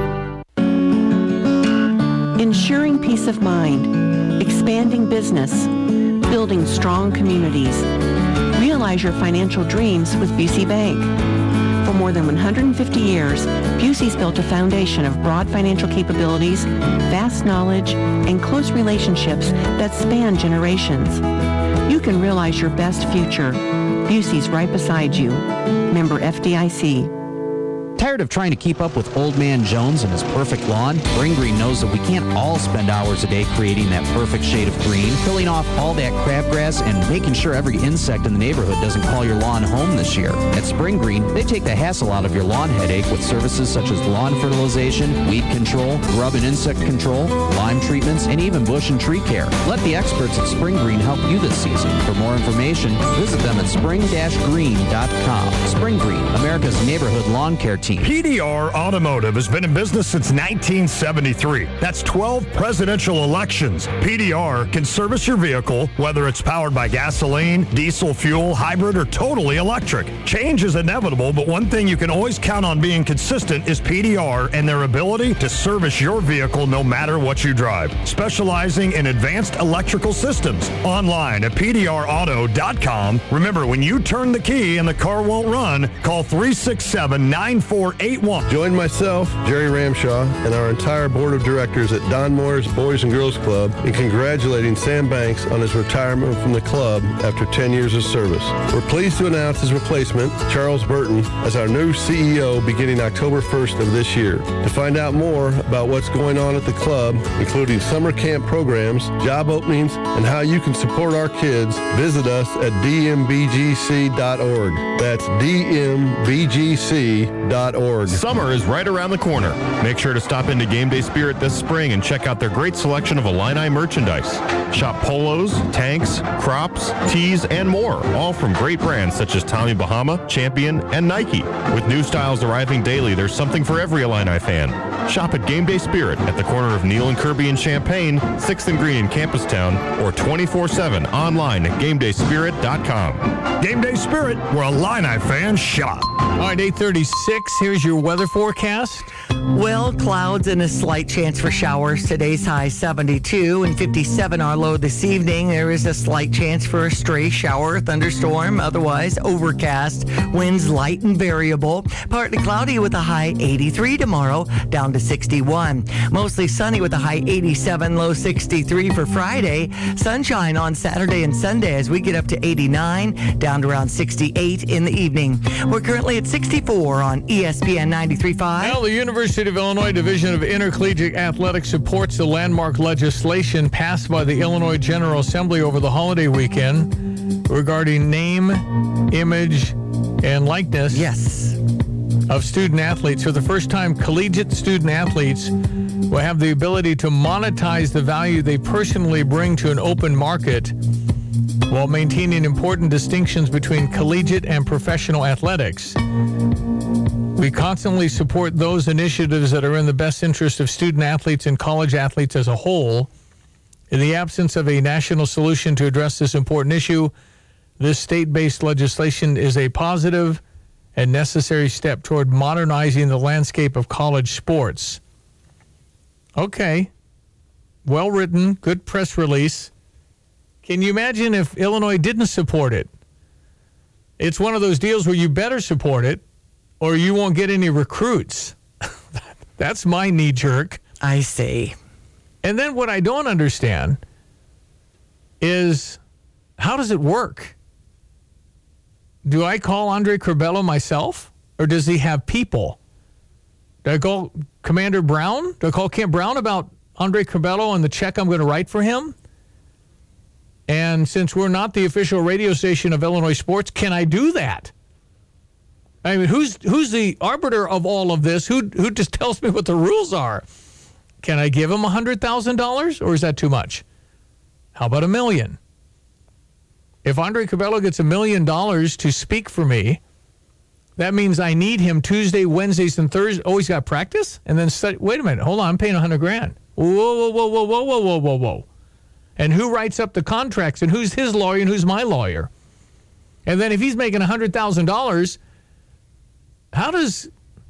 Ensuring peace of mind, expanding business, building strong communities. Realize your financial dreams with Busey Bank. For more than 150 years, Busey's built a foundation of broad financial capabilities, vast knowledge, and close relationships that span generations. You can realize your best future. Busey's right beside you. Member FDIC. Tired of trying to keep up with Old Man Jones and his perfect lawn? Spring Green knows that we can't all spend hours a day creating that perfect shade of green, filling off all that crabgrass, and making sure every insect in the neighborhood doesn't call your lawn home this year. At Spring Green, they take the hassle out of your lawn headache with services such as lawn fertilization, weed control, grub and insect control, lime treatments, and even bush and tree care. Let the experts at Spring Green help you this season. For more information, visit them at spring-green.com. Spring Green, America's neighborhood lawn care team. PDR Automotive has been in business since 1973. That's 12 presidential elections. PDR can service your vehicle, whether it's powered by gasoline, diesel fuel, hybrid, or totally electric. Change is inevitable, but one thing you can always count on being consistent is PDR and their ability to service your vehicle no matter what you drive. Specializing in advanced electrical systems. Online at PDRauto.com. Remember, when you turn the key and the car won't run, call 367-9481. Join myself, Jerry Ramshaw, and our entire board of directors at Don Moore's Boys and Girls Club in congratulating Sam Banks on his retirement from the club after 10 years of service. We're pleased to announce his replacement, Charles Burton, as our new CEO beginning October 1st of this year. To find out more about what's going on at the club, including summer camp programs, job openings, and how you can support our kids, visit us at dmbgc.org. That's dmbgc.org. Summer is right around the corner. Make sure to stop into Game Day Spirit this spring and check out their great selection of Illini merchandise. Shop polos, tanks, crops, tees, and more, all from great brands such as Tommy Bahama, Champion, and Nike. With new styles arriving daily, there's something for every Illini fan. Shop at Game Day Spirit at the corner of Neal and Kirby in Champaign, 6th and Green in Campustown, or 24/7 online at GameDaySpirit.com. Game Day Spirit, where Illini fans shop. All right, 8:36. Here's your weather forecast. Well, clouds and a slight chance for showers. Today's high 72 and 57 our low this evening. There is a slight chance for a stray shower, thunderstorm, otherwise overcast. Winds light and variable. Partly cloudy with a high 83 tomorrow, down to 61. Mostly sunny with a high 87, low 63 for Friday. Sunshine on Saturday and Sunday as we get up to 89, down to around 68 in the evening. We're currently at 64 on ESPN 93.5. Well, the University of Illinois Division of Intercollegiate Athletics supports the landmark legislation passed by the Illinois General Assembly over the holiday weekend regarding name, image, and likeness of student athletes. For the first time, collegiate student athletes will have the ability to monetize the value they personally bring to an open market while maintaining important distinctions between collegiate and professional athletics. We constantly support those initiatives that are in the best interest of student athletes and college athletes as a whole. In the absence of a national solution to address this important issue, this state-based legislation is a positive and necessary step toward modernizing the landscape of college sports. Okay. Well written, good press release. Can you imagine if Illinois didn't support it? It's one of those deals where you better support it or you won't get any recruits. That's my knee jerk. I see. And then what I don't understand is, how does it work? Do I call Andre Curbelo myself, or does he have people? Do I call Commander Brown? Do I call Kent Brown about Andre Curbelo and the check I'm going to write for him? And since we're not the official radio station of Illinois sports, can I do that? I mean, who's the arbiter of all of this? Who just tells me what the rules are? Can I give him $100,000, or is that too much? How about $1 million? If Andre Curbelo gets $1 million to speak for me, that means I need him Tuesday, Wednesdays, and Thursdays. Oh, he's got practice? And then study. Wait a minute. Hold on. I'm paying $100,000. Whoa. And who writes up the contracts, and who's his lawyer and who's my lawyer? And then if he's making $100,000, how does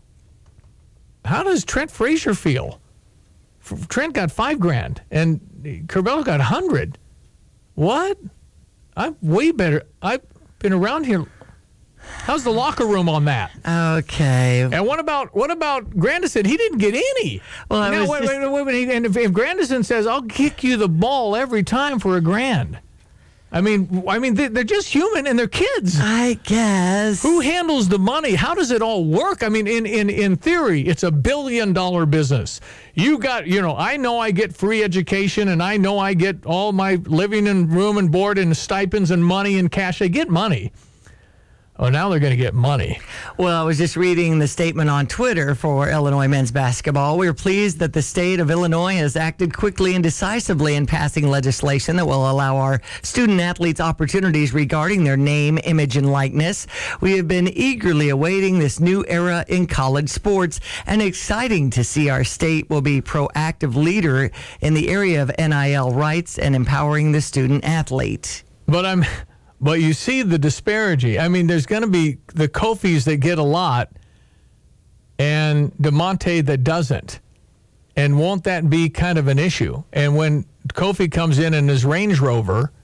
Trent Frazier feel? Trent got $5,000 and Curbelo got $100,000. What? I'm way better. I've been around here. How's the locker room on that? Okay. And what about Grandison? He didn't get any. Well, now, wait. And if Grandison says, "I'll kick you the ball every time for $1,000," I mean, they're just human and they're kids. I guess. Who handles the money? How does it all work? I mean, in theory, it's $1 billion business. You got, I know I get free education and I know I get all my living and room and board and stipends and money and cash. They get money. Oh, now they're going to get money. Well, I was just reading the statement on Twitter for Illinois men's basketball. We're pleased that the state of Illinois has acted quickly and decisively in passing legislation that will allow our student athletes opportunities regarding their name, image, and likeness. We have been eagerly awaiting this new era in college sports, and exciting to see our state will be proactive leader in the area of NIL rights and empowering the student athlete. But you see the disparity. I mean, there's going to be the Kofis that get a lot and DeMonte that doesn't. And won't that be kind of an issue? And when Kofi comes in his Range Rover,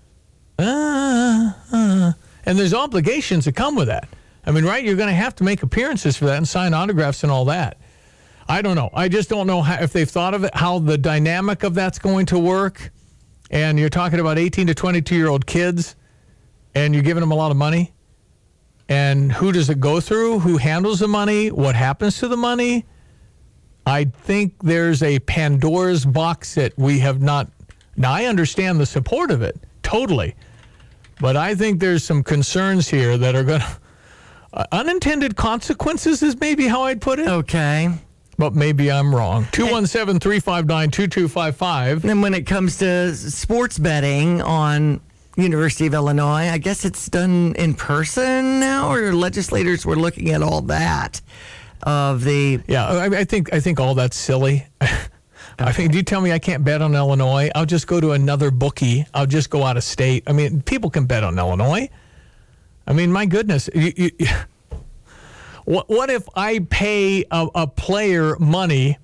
and there's obligations that come with that. I mean, right? You're going to have to make appearances for that and sign autographs and all that. I don't know. I just don't know if they've thought of it, how the dynamic of that's going to work. And you're talking about 18 to 22-year-old kids. And you're giving them a lot of money. And who does it go through? Who handles the money? What happens to the money? I think there's a Pandora's box that we have not. Now, I understand the support of it, totally. But I think there's some concerns here that are going to. Unintended consequences is maybe how I'd put it. Okay. But maybe I'm wrong. 217-359-2255. And when it comes to sports betting on University of Illinois, I guess it's done in person now, or legislators were looking at all that of the. Yeah, I think all that's silly. I think, do you tell me I can't bet on Illinois? I'll just go to another bookie. I'll just go out of state. I mean, people can bet on Illinois. I mean, my goodness. What if I pay a player money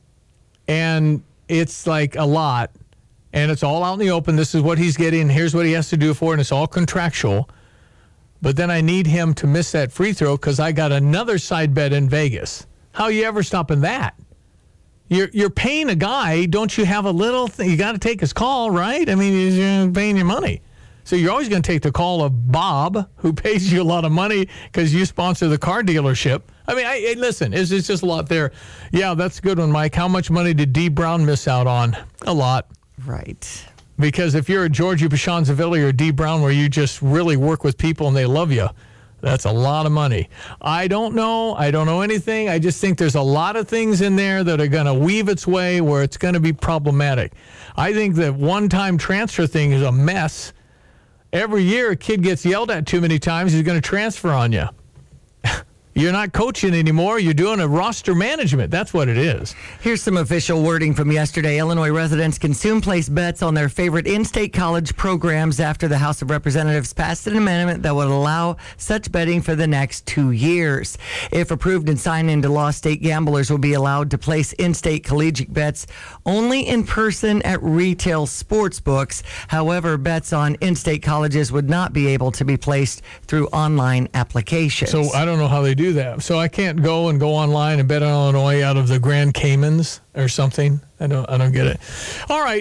and it's like a lot? And it's all out in the open. This is what he's getting. Here's what he has to do for it. And it's all contractual. But then I need him to miss that free throw because I got another side bet in Vegas. How are you ever stopping that? You're paying a guy. Don't you have a little thing? You got to take his call, right? I mean, he's paying you money. So you're always going to take the call of Bob, who pays you a lot of money because you sponsor the car dealership. I mean, listen, it's just a lot there. Yeah, that's a good one, Mike. How much money did D. Brown miss out on? A lot. Right. Because if you're a Georgie Pashon-Zavilli or D. Brown where you just really work with people and they love you, that's a lot of money. I don't know. I don't know anything. I just think there's a lot of things in there that are going to weave its way where it's going to be problematic. I think the one-time transfer thing is a mess. Every year a kid gets yelled at too many times, he's going to transfer on you. You're not coaching anymore. You're doing a roster management. That's what it is. Here's some official wording from yesterday. Illinois residents can soon place bets on their favorite in-state college programs after the House of Representatives passed an amendment that would allow such betting for the next 2 years. If approved and signed into law, state gamblers will be allowed to place in-state collegiate bets only in person at retail sports books. However, bets on in-state colleges would not be able to be placed through online applications. So I don't know how they do that. So I can't go online and bet on Illinois out of the Grand Caymans or something. I don't get it. All right,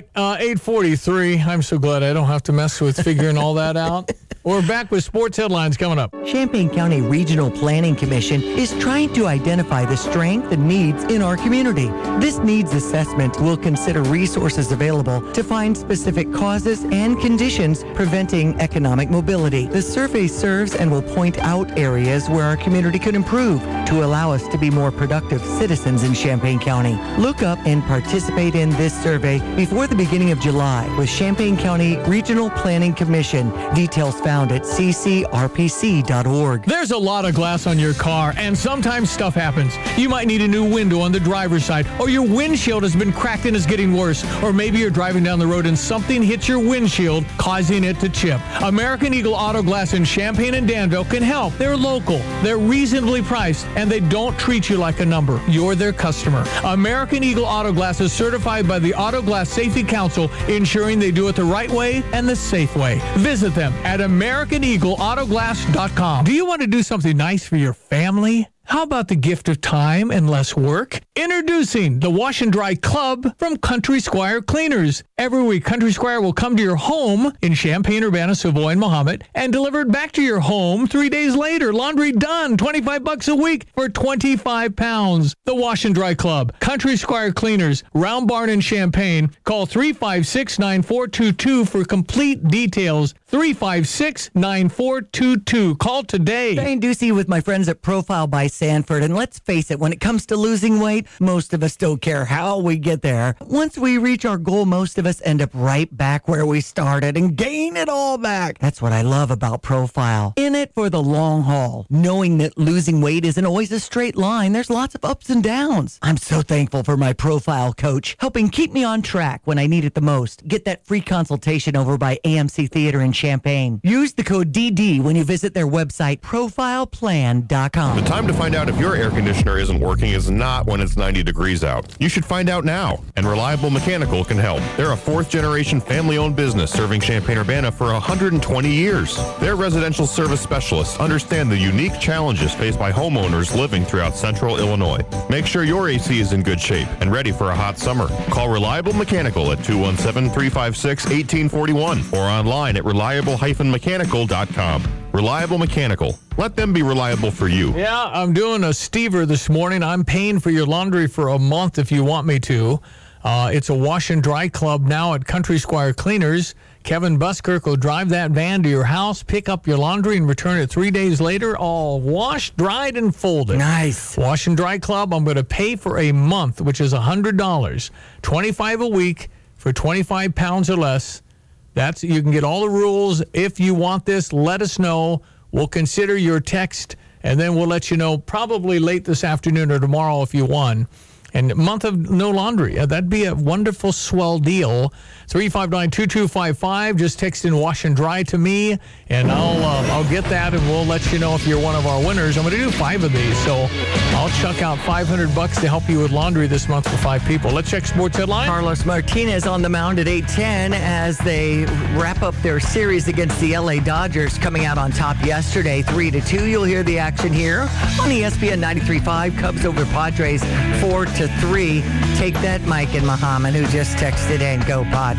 8:43. I'm so glad I don't have to mess with figuring all that out. We're back with sports headlines coming up. Champaign County Regional Planning Commission is trying to identify the strength and needs in our community. This needs assessment will consider resources available to find specific causes and conditions preventing economic mobility. The survey serves and will point out areas where our community could improve to allow us to be more productive citizens in Champaign County. Look up and participate in this survey before the beginning of July with Champaign County Regional Planning Commission. Details found at ccrpc.org. There's a lot of glass on your car, and sometimes stuff happens. You might need a new window on the driver's side, or your windshield has been cracked and is getting worse, or maybe you're driving down the road and something hits your windshield, causing it to chip. American Eagle Auto Glass in Champaign and Danville can help. They're local, they're reasonably priced, and they don't treat you like a number. You're their customer. American Eagle Auto Glass is certified by the Auto Glass Safety Council, ensuring they do it the right way and the safe way. Visit them at AmericanEagleAutoGlass.com. Do you want to do something nice for your family? How about the gift of time and less work? Introducing the Wash and Dry Club from Country Squire Cleaners. Every week, Country Squire will come to your home in Champaign, Urbana, Savoy, and Mahomet and deliver it back to your home 3 days later. Laundry done. $25 a week for 25 pounds. The Wash and Dry Club, Country Squire Cleaners, Round Barn in Champaign. Call 356-9422 for complete details. 356-9422. Call today. Diane Ducey with my friends at Profile by Sanford. And let's face it, when it comes to losing weight, most of us don't care how we get there. Once we reach our goal, most of us end up right back where we started and gain it all back. That's what I love about Profile. In it for the long haul, knowing that losing weight isn't always a straight line. There's lots of ups and downs. I'm so thankful for my Profile coach, helping keep me on track when I need it the most. Get that free consultation over by AMC Theater in Champaign. Use the code DD when you visit their website, profileplan.com. The time to find out if your air conditioner isn't working is not when it's 90 degrees out. You should find out now, and Reliable Mechanical can help. They're a fourth-generation family-owned business serving Champaign-Urbana for 120 years. Their residential service specialists understand the unique challenges faced by homeowners living throughout central Illinois. Make sure your AC is in good shape and ready for a hot summer. Call Reliable Mechanical at 217-356-1841 or online at reliable-mechanical.com. Reliable Mechanical. Let them be reliable for you. Yeah, I'm doing a Stever this morning. I'm paying for your laundry for a month if you want me to. It's a wash and dry club now at Country Squire Cleaners. Kevin Buskirk will drive that van to your house, pick up your laundry, and return it 3 days later, all washed, dried, and folded. Nice. Wash and Dry Club, I'm going to pay for a month, which is $100. $25 a week for 25 pounds or less. You can get all the rules. If you want this, let us know. We'll consider your text, and then we'll let you know probably late this afternoon or tomorrow if you won. And a month of no laundry. That'd be a wonderful, swell deal. 359-2255. Just text in wash and dry to me, and I'll get that, and we'll let you know if you're one of our winners. I'm going to do 5 of these, so I'll chuck out $500 to help you with laundry this month for 5 people. Let's check sports headline. Carlos Martinez on the mound at 8:10 as they wrap up their series against the LA Dodgers, coming out on top yesterday, 3-2. You'll hear the action here on ESPN 93.5. Cubs over Padres, 4-3. Take that, Mike and Muhammad, who just texted in, go Padres.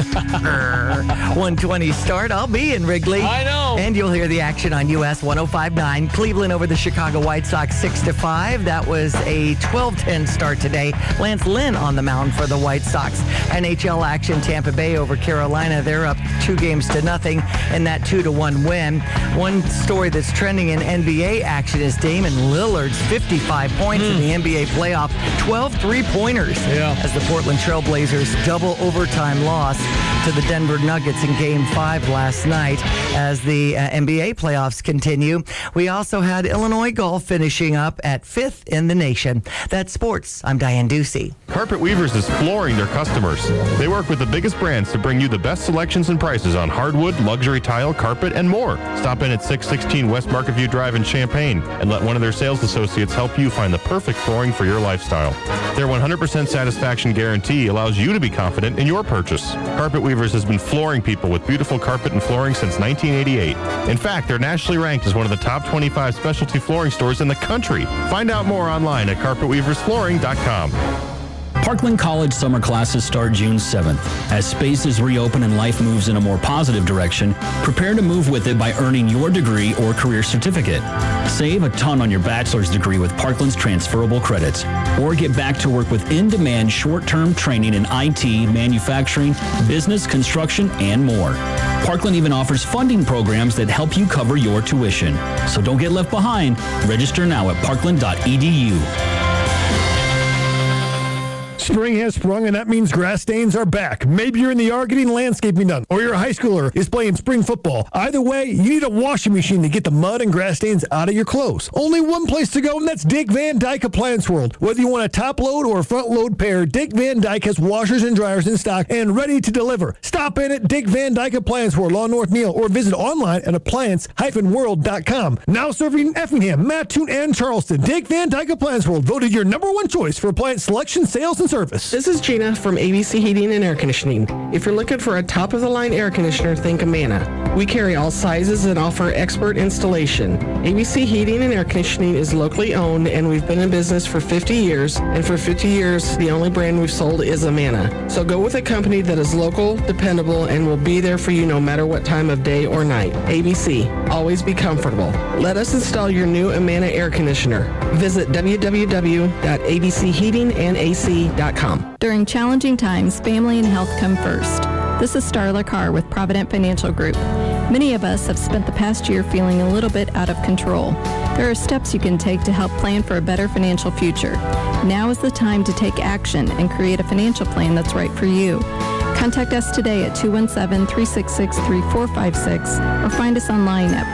1:20 start. I'll be in Wrigley. I know. And you'll hear the action on US 105.9. Cleveland over the Chicago White Sox, 6-5. That was a 12-10 start today. Lance Lynn on the mound for the White Sox. NHL action, Tampa Bay over Carolina. They're up 2-0 in that 2-1 win. One story that's trending in NBA action is Damian Lillard's 55 points in the NBA playoff. 12 three-pointers as the Portland Trailblazers double overtime loss to the Denver Nuggets in Game 5 last night as the NBA playoffs continue. We also had Illinois golf finishing up at 5th in the nation. That's sports. I'm Diane Ducey. Carpet Weavers is flooring their customers. They work with the biggest brands to bring you the best selections and prices on hardwood, luxury tile, carpet, and more. Stop in at 616 West Market View Drive in Champaign and let one of their sales associates help you find the perfect flooring for your lifestyle. Their 100% satisfaction guarantee allows you to be confident in your purchase. Carpet Weavers has been flooring people with beautiful carpet and flooring since 1988. In fact, they're nationally ranked as one of the top 25 specialty flooring stores in the country. Find out more online at carpetweaversflooring.com. Parkland College summer classes start June 7th. As spaces reopen and life moves in a more positive direction, prepare to move with it by earning your degree or career certificate. Save a ton on your bachelor's degree with Parkland's transferable credits, or get back to work with in-demand short-term training in IT, manufacturing, business, construction, and more. Parkland even offers funding programs that help you cover your tuition. So don't get left behind. Register now at parkland.edu. Spring has sprung, and that means grass stains are back. Maybe you're in the yard getting landscaping done, or you're a high schooler is playing spring football. Either way, you need a washing machine to get the mud and grass stains out of your clothes. Only one place to go, and that's Dick Van Dyke Appliance World. Whether you want a top load or a front load pair, Dick Van Dyke has washers and dryers in stock and ready to deliver. Stop in at Dick Van Dyke Appliance World on North Neal, or visit online at appliance-world.com. Now serving in Effingham, Mattoon, and Charleston, Dick Van Dyke Appliance World voted your #1 choice for appliance selection, sales, and service. This is Gina from ABC Heating and Air Conditioning. If you're looking for a top-of-the-line air conditioner, think Amana. We carry all sizes and offer expert installation. ABC Heating and Air Conditioning is locally owned, and we've been in business for 50 years. And for 50 years, the only brand we've sold is Amana. So go with a company that is local, dependable, and will be there for you no matter what time of day or night. ABC. Always be comfortable. Let us install your new Amana air conditioner. Visit www.abcheatingandac.com. During challenging times, family and health come first. This is Starla Carr with Provident Financial Group. Many of us have spent the past year feeling a little bit out of control. There are steps you can take to help plan for a better financial future. Now is the time to take action and create a financial plan that's right for you. Contact us today at 217-366-3456 or find us online at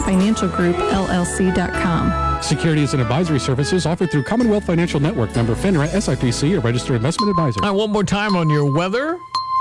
providentfinancialgroupllc.com. Securities and advisory services offered through Commonwealth Financial Network, member FINRA, SIPC, a registered investment advisor. All right, one more time on your weather.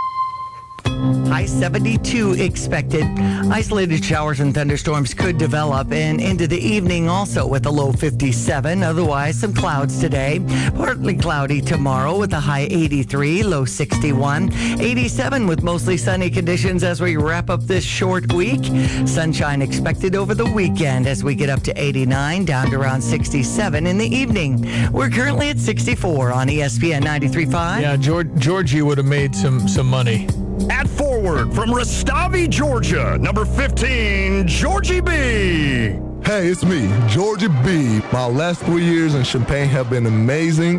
High 72 expected. Isolated showers and thunderstorms could develop, and into the evening also with a low 57. Otherwise, some clouds today. Partly cloudy tomorrow with a high 83, low 61. 87 with mostly sunny conditions as we wrap up this short week. Sunshine expected over the weekend as we get up to 89, down to around 67 in the evening. We're currently at 64 on ESPN 93.5. Yeah, Georgie would have made some money. At Forward from Rustavi, Georgia, number 15, Georgie B. Hey, it's me, Georgie B. My last 3 years in Champaign have been amazing.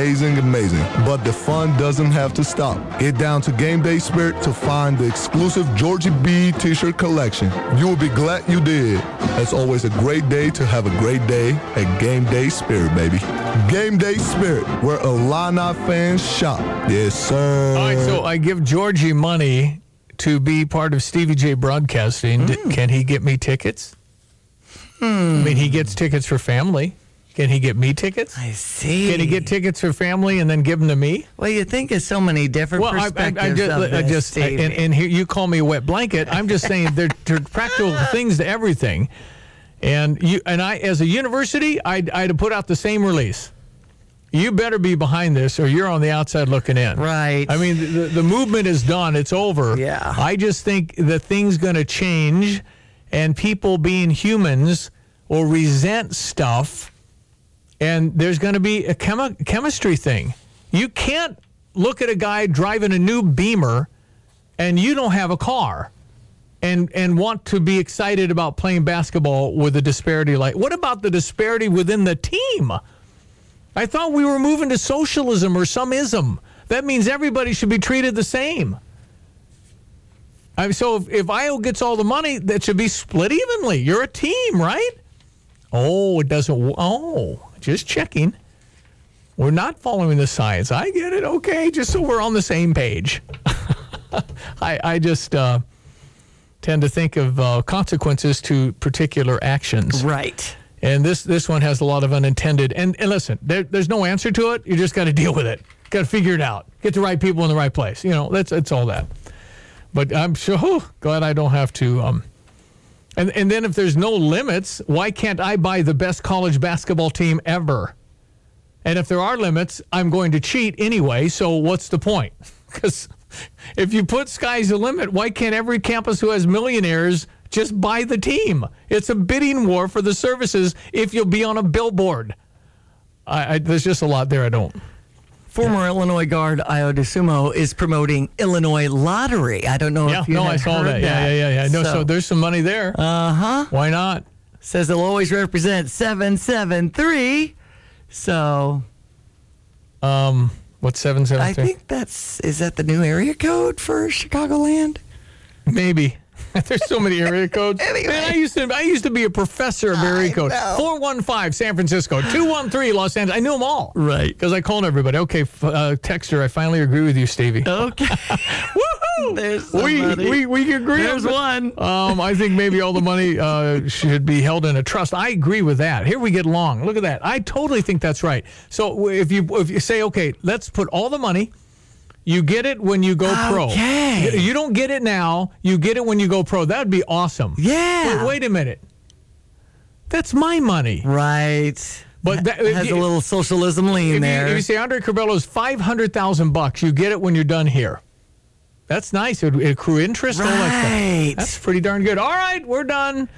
But the fun doesn't have to stop. Get down to Game Day Spirit to find the exclusive Georgie B t-shirt collection. You will be glad you did. It's always a great day to have a great day at Game Day Spirit, baby. Game Day Spirit, where Illini fans shop. Yes, sir. All right, so I give Georgie money to be part of Stevie J Broadcasting. Can he get me tickets? I mean, he gets tickets for family. Can he get me tickets? I see. Can he get tickets for family and then give them to me? Well, you think of so many different perspectives and here you call me a wet blanket. I'm just saying they're practical things to everything. And I, as a university, I'd have put out the same release. You better be behind this, or you're on the outside looking in. Right. I mean, the movement is done. It's over. Yeah. I just think the thing's going to change, and people being humans will resent stuff, and there's going to be a chemistry thing. You can't look at a guy driving a new Beamer, and you don't have a car, and want to be excited about playing basketball with a disparity like. What about the disparity within the team? I thought we were moving to socialism or some ism. That means everybody should be treated the same. So if Iowa gets all the money, that should be split evenly. You're a team, right? Oh, it doesn't. Oh, just checking. We're not following the science. I get it. Okay, just so we're on the same page. I just tend to think of consequences to particular actions. Right. And this one has a lot of unintended. And listen, there's no answer to it. You just got to deal with it. Got to figure it out. Get the right people in the right place. You know, that's all that. But I'm so glad I don't have to. And then if there's no limits, why can't I buy the best college basketball team ever? And if there are limits, I'm going to cheat anyway. So what's the point? Because if you put sky's the limit, why can't every campus who has millionaires just buy the team? It's a bidding war for the services if you'll be on a billboard. There's just a lot there I don't. Former Illinois guard Io DeSumo is promoting Illinois Lottery. I don't know if you I saw that. Yeah. No, so there's some money there. Uh-huh. Why not? Says it'll always represent 773. So. What's 773? I think is that the new area code for Chicagoland? Maybe. There's so many area codes. Anyway. Man, I used to be a professor of area codes. 415 San Francisco, 213 Los Angeles. I knew them all. Right. Because I called everybody. Okay, texter, I finally agree with you, Stevie. Okay. Woohoo! There's somebody. We agree. There's one. I think maybe all the money should be held in a trust. I agree with that. Here we get along. Look at that. I totally think that's right. So if you say, okay, let's put all the money. You get it when you go pro. You don't get it now. You get it when you go pro. That would be awesome. Yeah. Wait a minute. That's my money. Right. But that has a little socialism lean there. If you say Andre Curbelo is $500,000, you get it when you're done here. That's nice. It would accrue interest. All that stuff. That's pretty darn good. All right, we're done.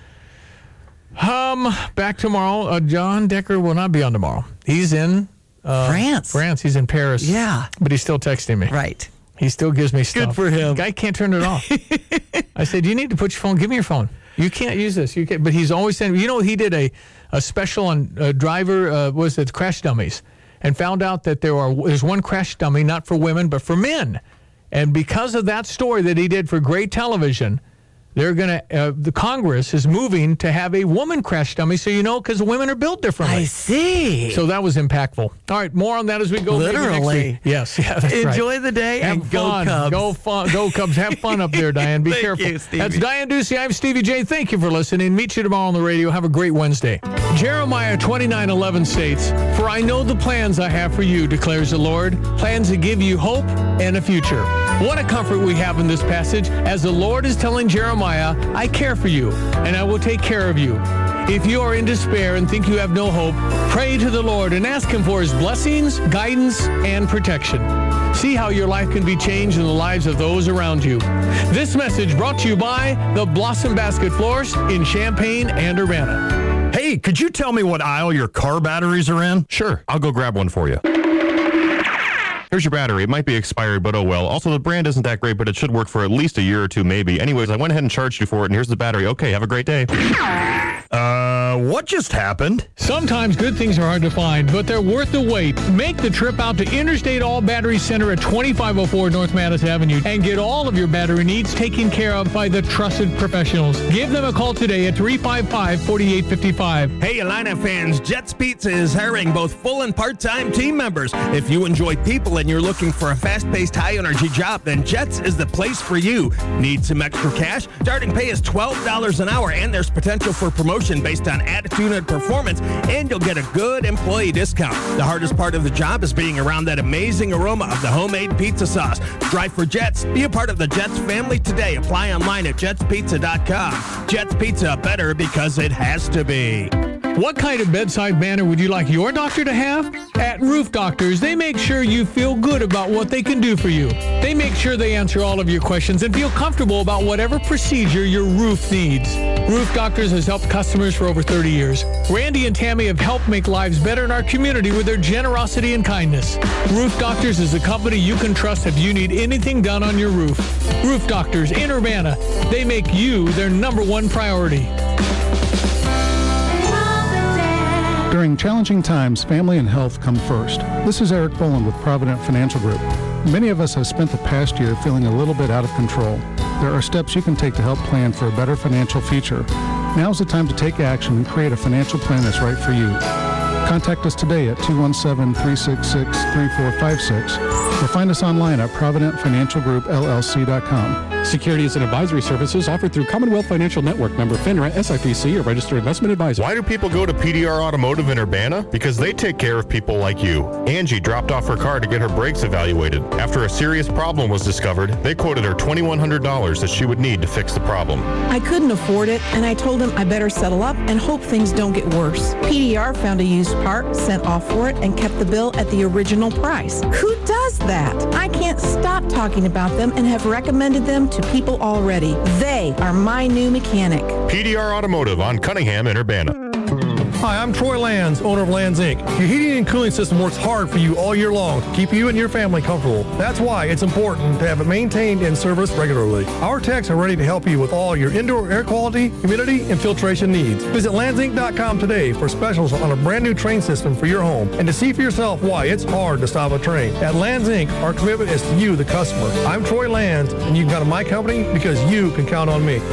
Back tomorrow. John Decker will not be on tomorrow. He's in France. He's in Paris. Yeah. But he's still texting me. Right. He still gives me stuff. Good for him. Guy can't turn it off. I said, you need to put your phone. Give me your phone. You can't use this. You can't. But he's always saying, he did a special on crash dummies, and found out that there's one crash dummy not for women but for men. And because of that story that he did for Great Television, they're going to, the Congress is moving to have a woman crash dummy, because women are built differently. I see. So that was impactful. All right, more on that as we go. Literally. Next week. Yes, yeah, that's Enjoy right. the day have and fun. go Cubs. Go Cubs. Have fun up there, Diane. Be careful. You, Stevie. That's Diane Ducey. I'm Stevie J. Thank you for listening. Meet you tomorrow on the radio. Have a great Wednesday. Jeremiah 29:11 states, "For I know the plans I have for you, declares the Lord, plans to give you hope and a future." What a comfort we have in this passage, as the Lord is telling Jeremiah, I care for you, and I will take care of you. If you are in despair and think you have no hope, pray to the Lord and ask Him for His blessings, guidance, and protection. See how your life can be changed in the lives of those around you. This message brought to you by the Blossom Basket Florist in Champaign and Urbana. Hey, could you tell me what aisle your car batteries are in? Sure, I'll go grab one for you. Here's your battery. It might be expired, but oh well. Also, the brand isn't that great, but it should work for at least a year or two, maybe. Anyways, I went ahead and charged you for it, and here's the battery. Okay, have a great day. What just happened? Sometimes good things are hard to find, but they're worth the wait. Make the trip out to Interstate All Battery Center at 2504 North Madison Avenue and get all of your battery needs taken care of by the trusted professionals. Give them a call today at 355-4855. Hey, Illini fans, Jets Pizza is hiring both full and part-time team members. If you enjoy people and you're looking for a fast-paced, high-energy job, then Jets is the place for you. Need some extra cash? Starting pay is $12 an hour, and there's potential for promotion based on attitude and performance, and you'll get a good employee discount. The hardest part of the job is being around that amazing aroma of the homemade pizza sauce. Drive for Jets. Be a part of the Jets family today. Apply online at jetspizza.com. Jets Pizza, better because it has to be. What kind of bedside manner would you like your doctor to have? At Roof Doctors, they make sure you feel good about what they can do for you. They make sure they answer all of your questions and feel comfortable about whatever procedure your roof needs. Roof Doctors has helped customers for over 30 years. Randy and Tammy have helped make lives better in our community with their generosity and kindness. Roof Doctors is the company you can trust if you need anything done on your roof. Roof Doctors in Urbana. They make you their #1 priority. During challenging times, family and health come first. This is Eric Boland with Provident Financial Group. Many of us have spent the past year feeling a little bit out of control. There are steps you can take to help plan for a better financial future. Now's the time to take action and create a financial plan that's right for you. Contact us today at 217-366-3456 or find us online at providentfinancialgroupllc.com. Securities and advisory services offered through Commonwealth Financial Network, member FINRA, SIPC, or registered investment advisor. Why do people go to PDR Automotive in Urbana? Because they take care of people like you. Angie dropped off her car to get her brakes evaluated. After a serious problem was discovered, they quoted her $2,100 that she would need to fix the problem. I couldn't afford it, and I told them I better settle up and hope things don't get worse. PDR found a used part, sent off for it, and kept the bill at the original price. Who does that? I can't stop talking about them and have recommended them to people already. They are my new mechanic. PDR Automotive on Cunningham in Urbana. Hi, I'm Troy Lands, owner of Lands Inc. Your heating and cooling system works hard for you all year long to keep you and your family comfortable. That's why it's important to have it maintained and serviced regularly. Our techs are ready to help you with all your indoor air quality, humidity, and filtration needs. Visit landsinc.com today for specials on a brand new train system for your home and to see for yourself why it's hard to stop a train. At Lands Inc., our commitment is to you, the customer. I'm Troy Lands, and you can count on my company because you can count on me.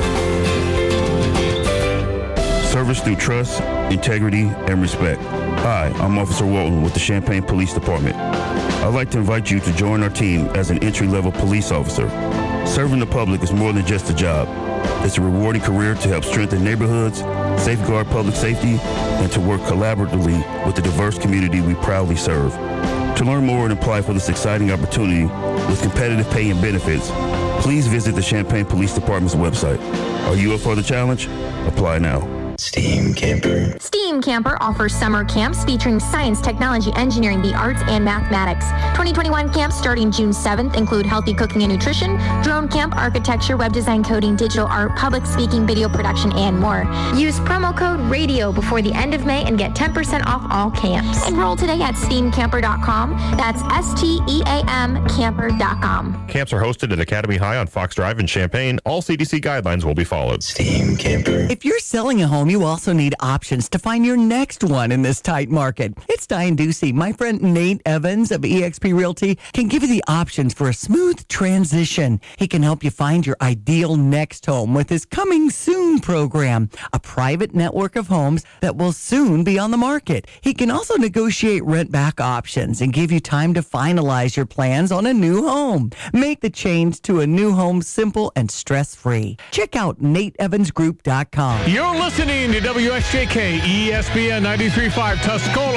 Service through trust, integrity, and respect. Hi, I'm Officer Walton with the Champaign Police Department. I'd like to invite you to join our team as an entry-level police officer. Serving the public is more than just a job. It's a rewarding career to help strengthen neighborhoods, safeguard public safety, and to work collaboratively with the diverse community we proudly serve. To learn more and apply for this exciting opportunity with competitive pay and benefits, please visit the Champaign Police Department's website. Are you up for the challenge? Apply now. Steam Camper. Steam Camper offers summer camps featuring science, technology, engineering, the arts, and mathematics. 2021 camps starting June 7th include healthy cooking and nutrition, drone camp, architecture, web design, coding, digital art, public speaking, video production, and more. Use promo code RADIO before the end of May and get 10% off all camps. Enroll today at steamcamper.com. That's STEAM camper.com. Camps are hosted at Academy High on Fox Drive in Champaign. All CDC guidelines will be followed. Steam Camper. If you're selling a home, you also need options to find your next one in this tight market. It's Diane Ducey. My friend Nate Evans of eXp Realty can give you the options for a smooth transition. He can help you find your ideal next home with his Coming Soon program, a private network of homes that will soon be on the market. He can also negotiate rent-back options and give you time to finalize your plans on a new home. Make the change to a new home simple and stress-free. Check out NateEvansGroup.com. You're listening to WSJK ESPN 93.5 Tuscola.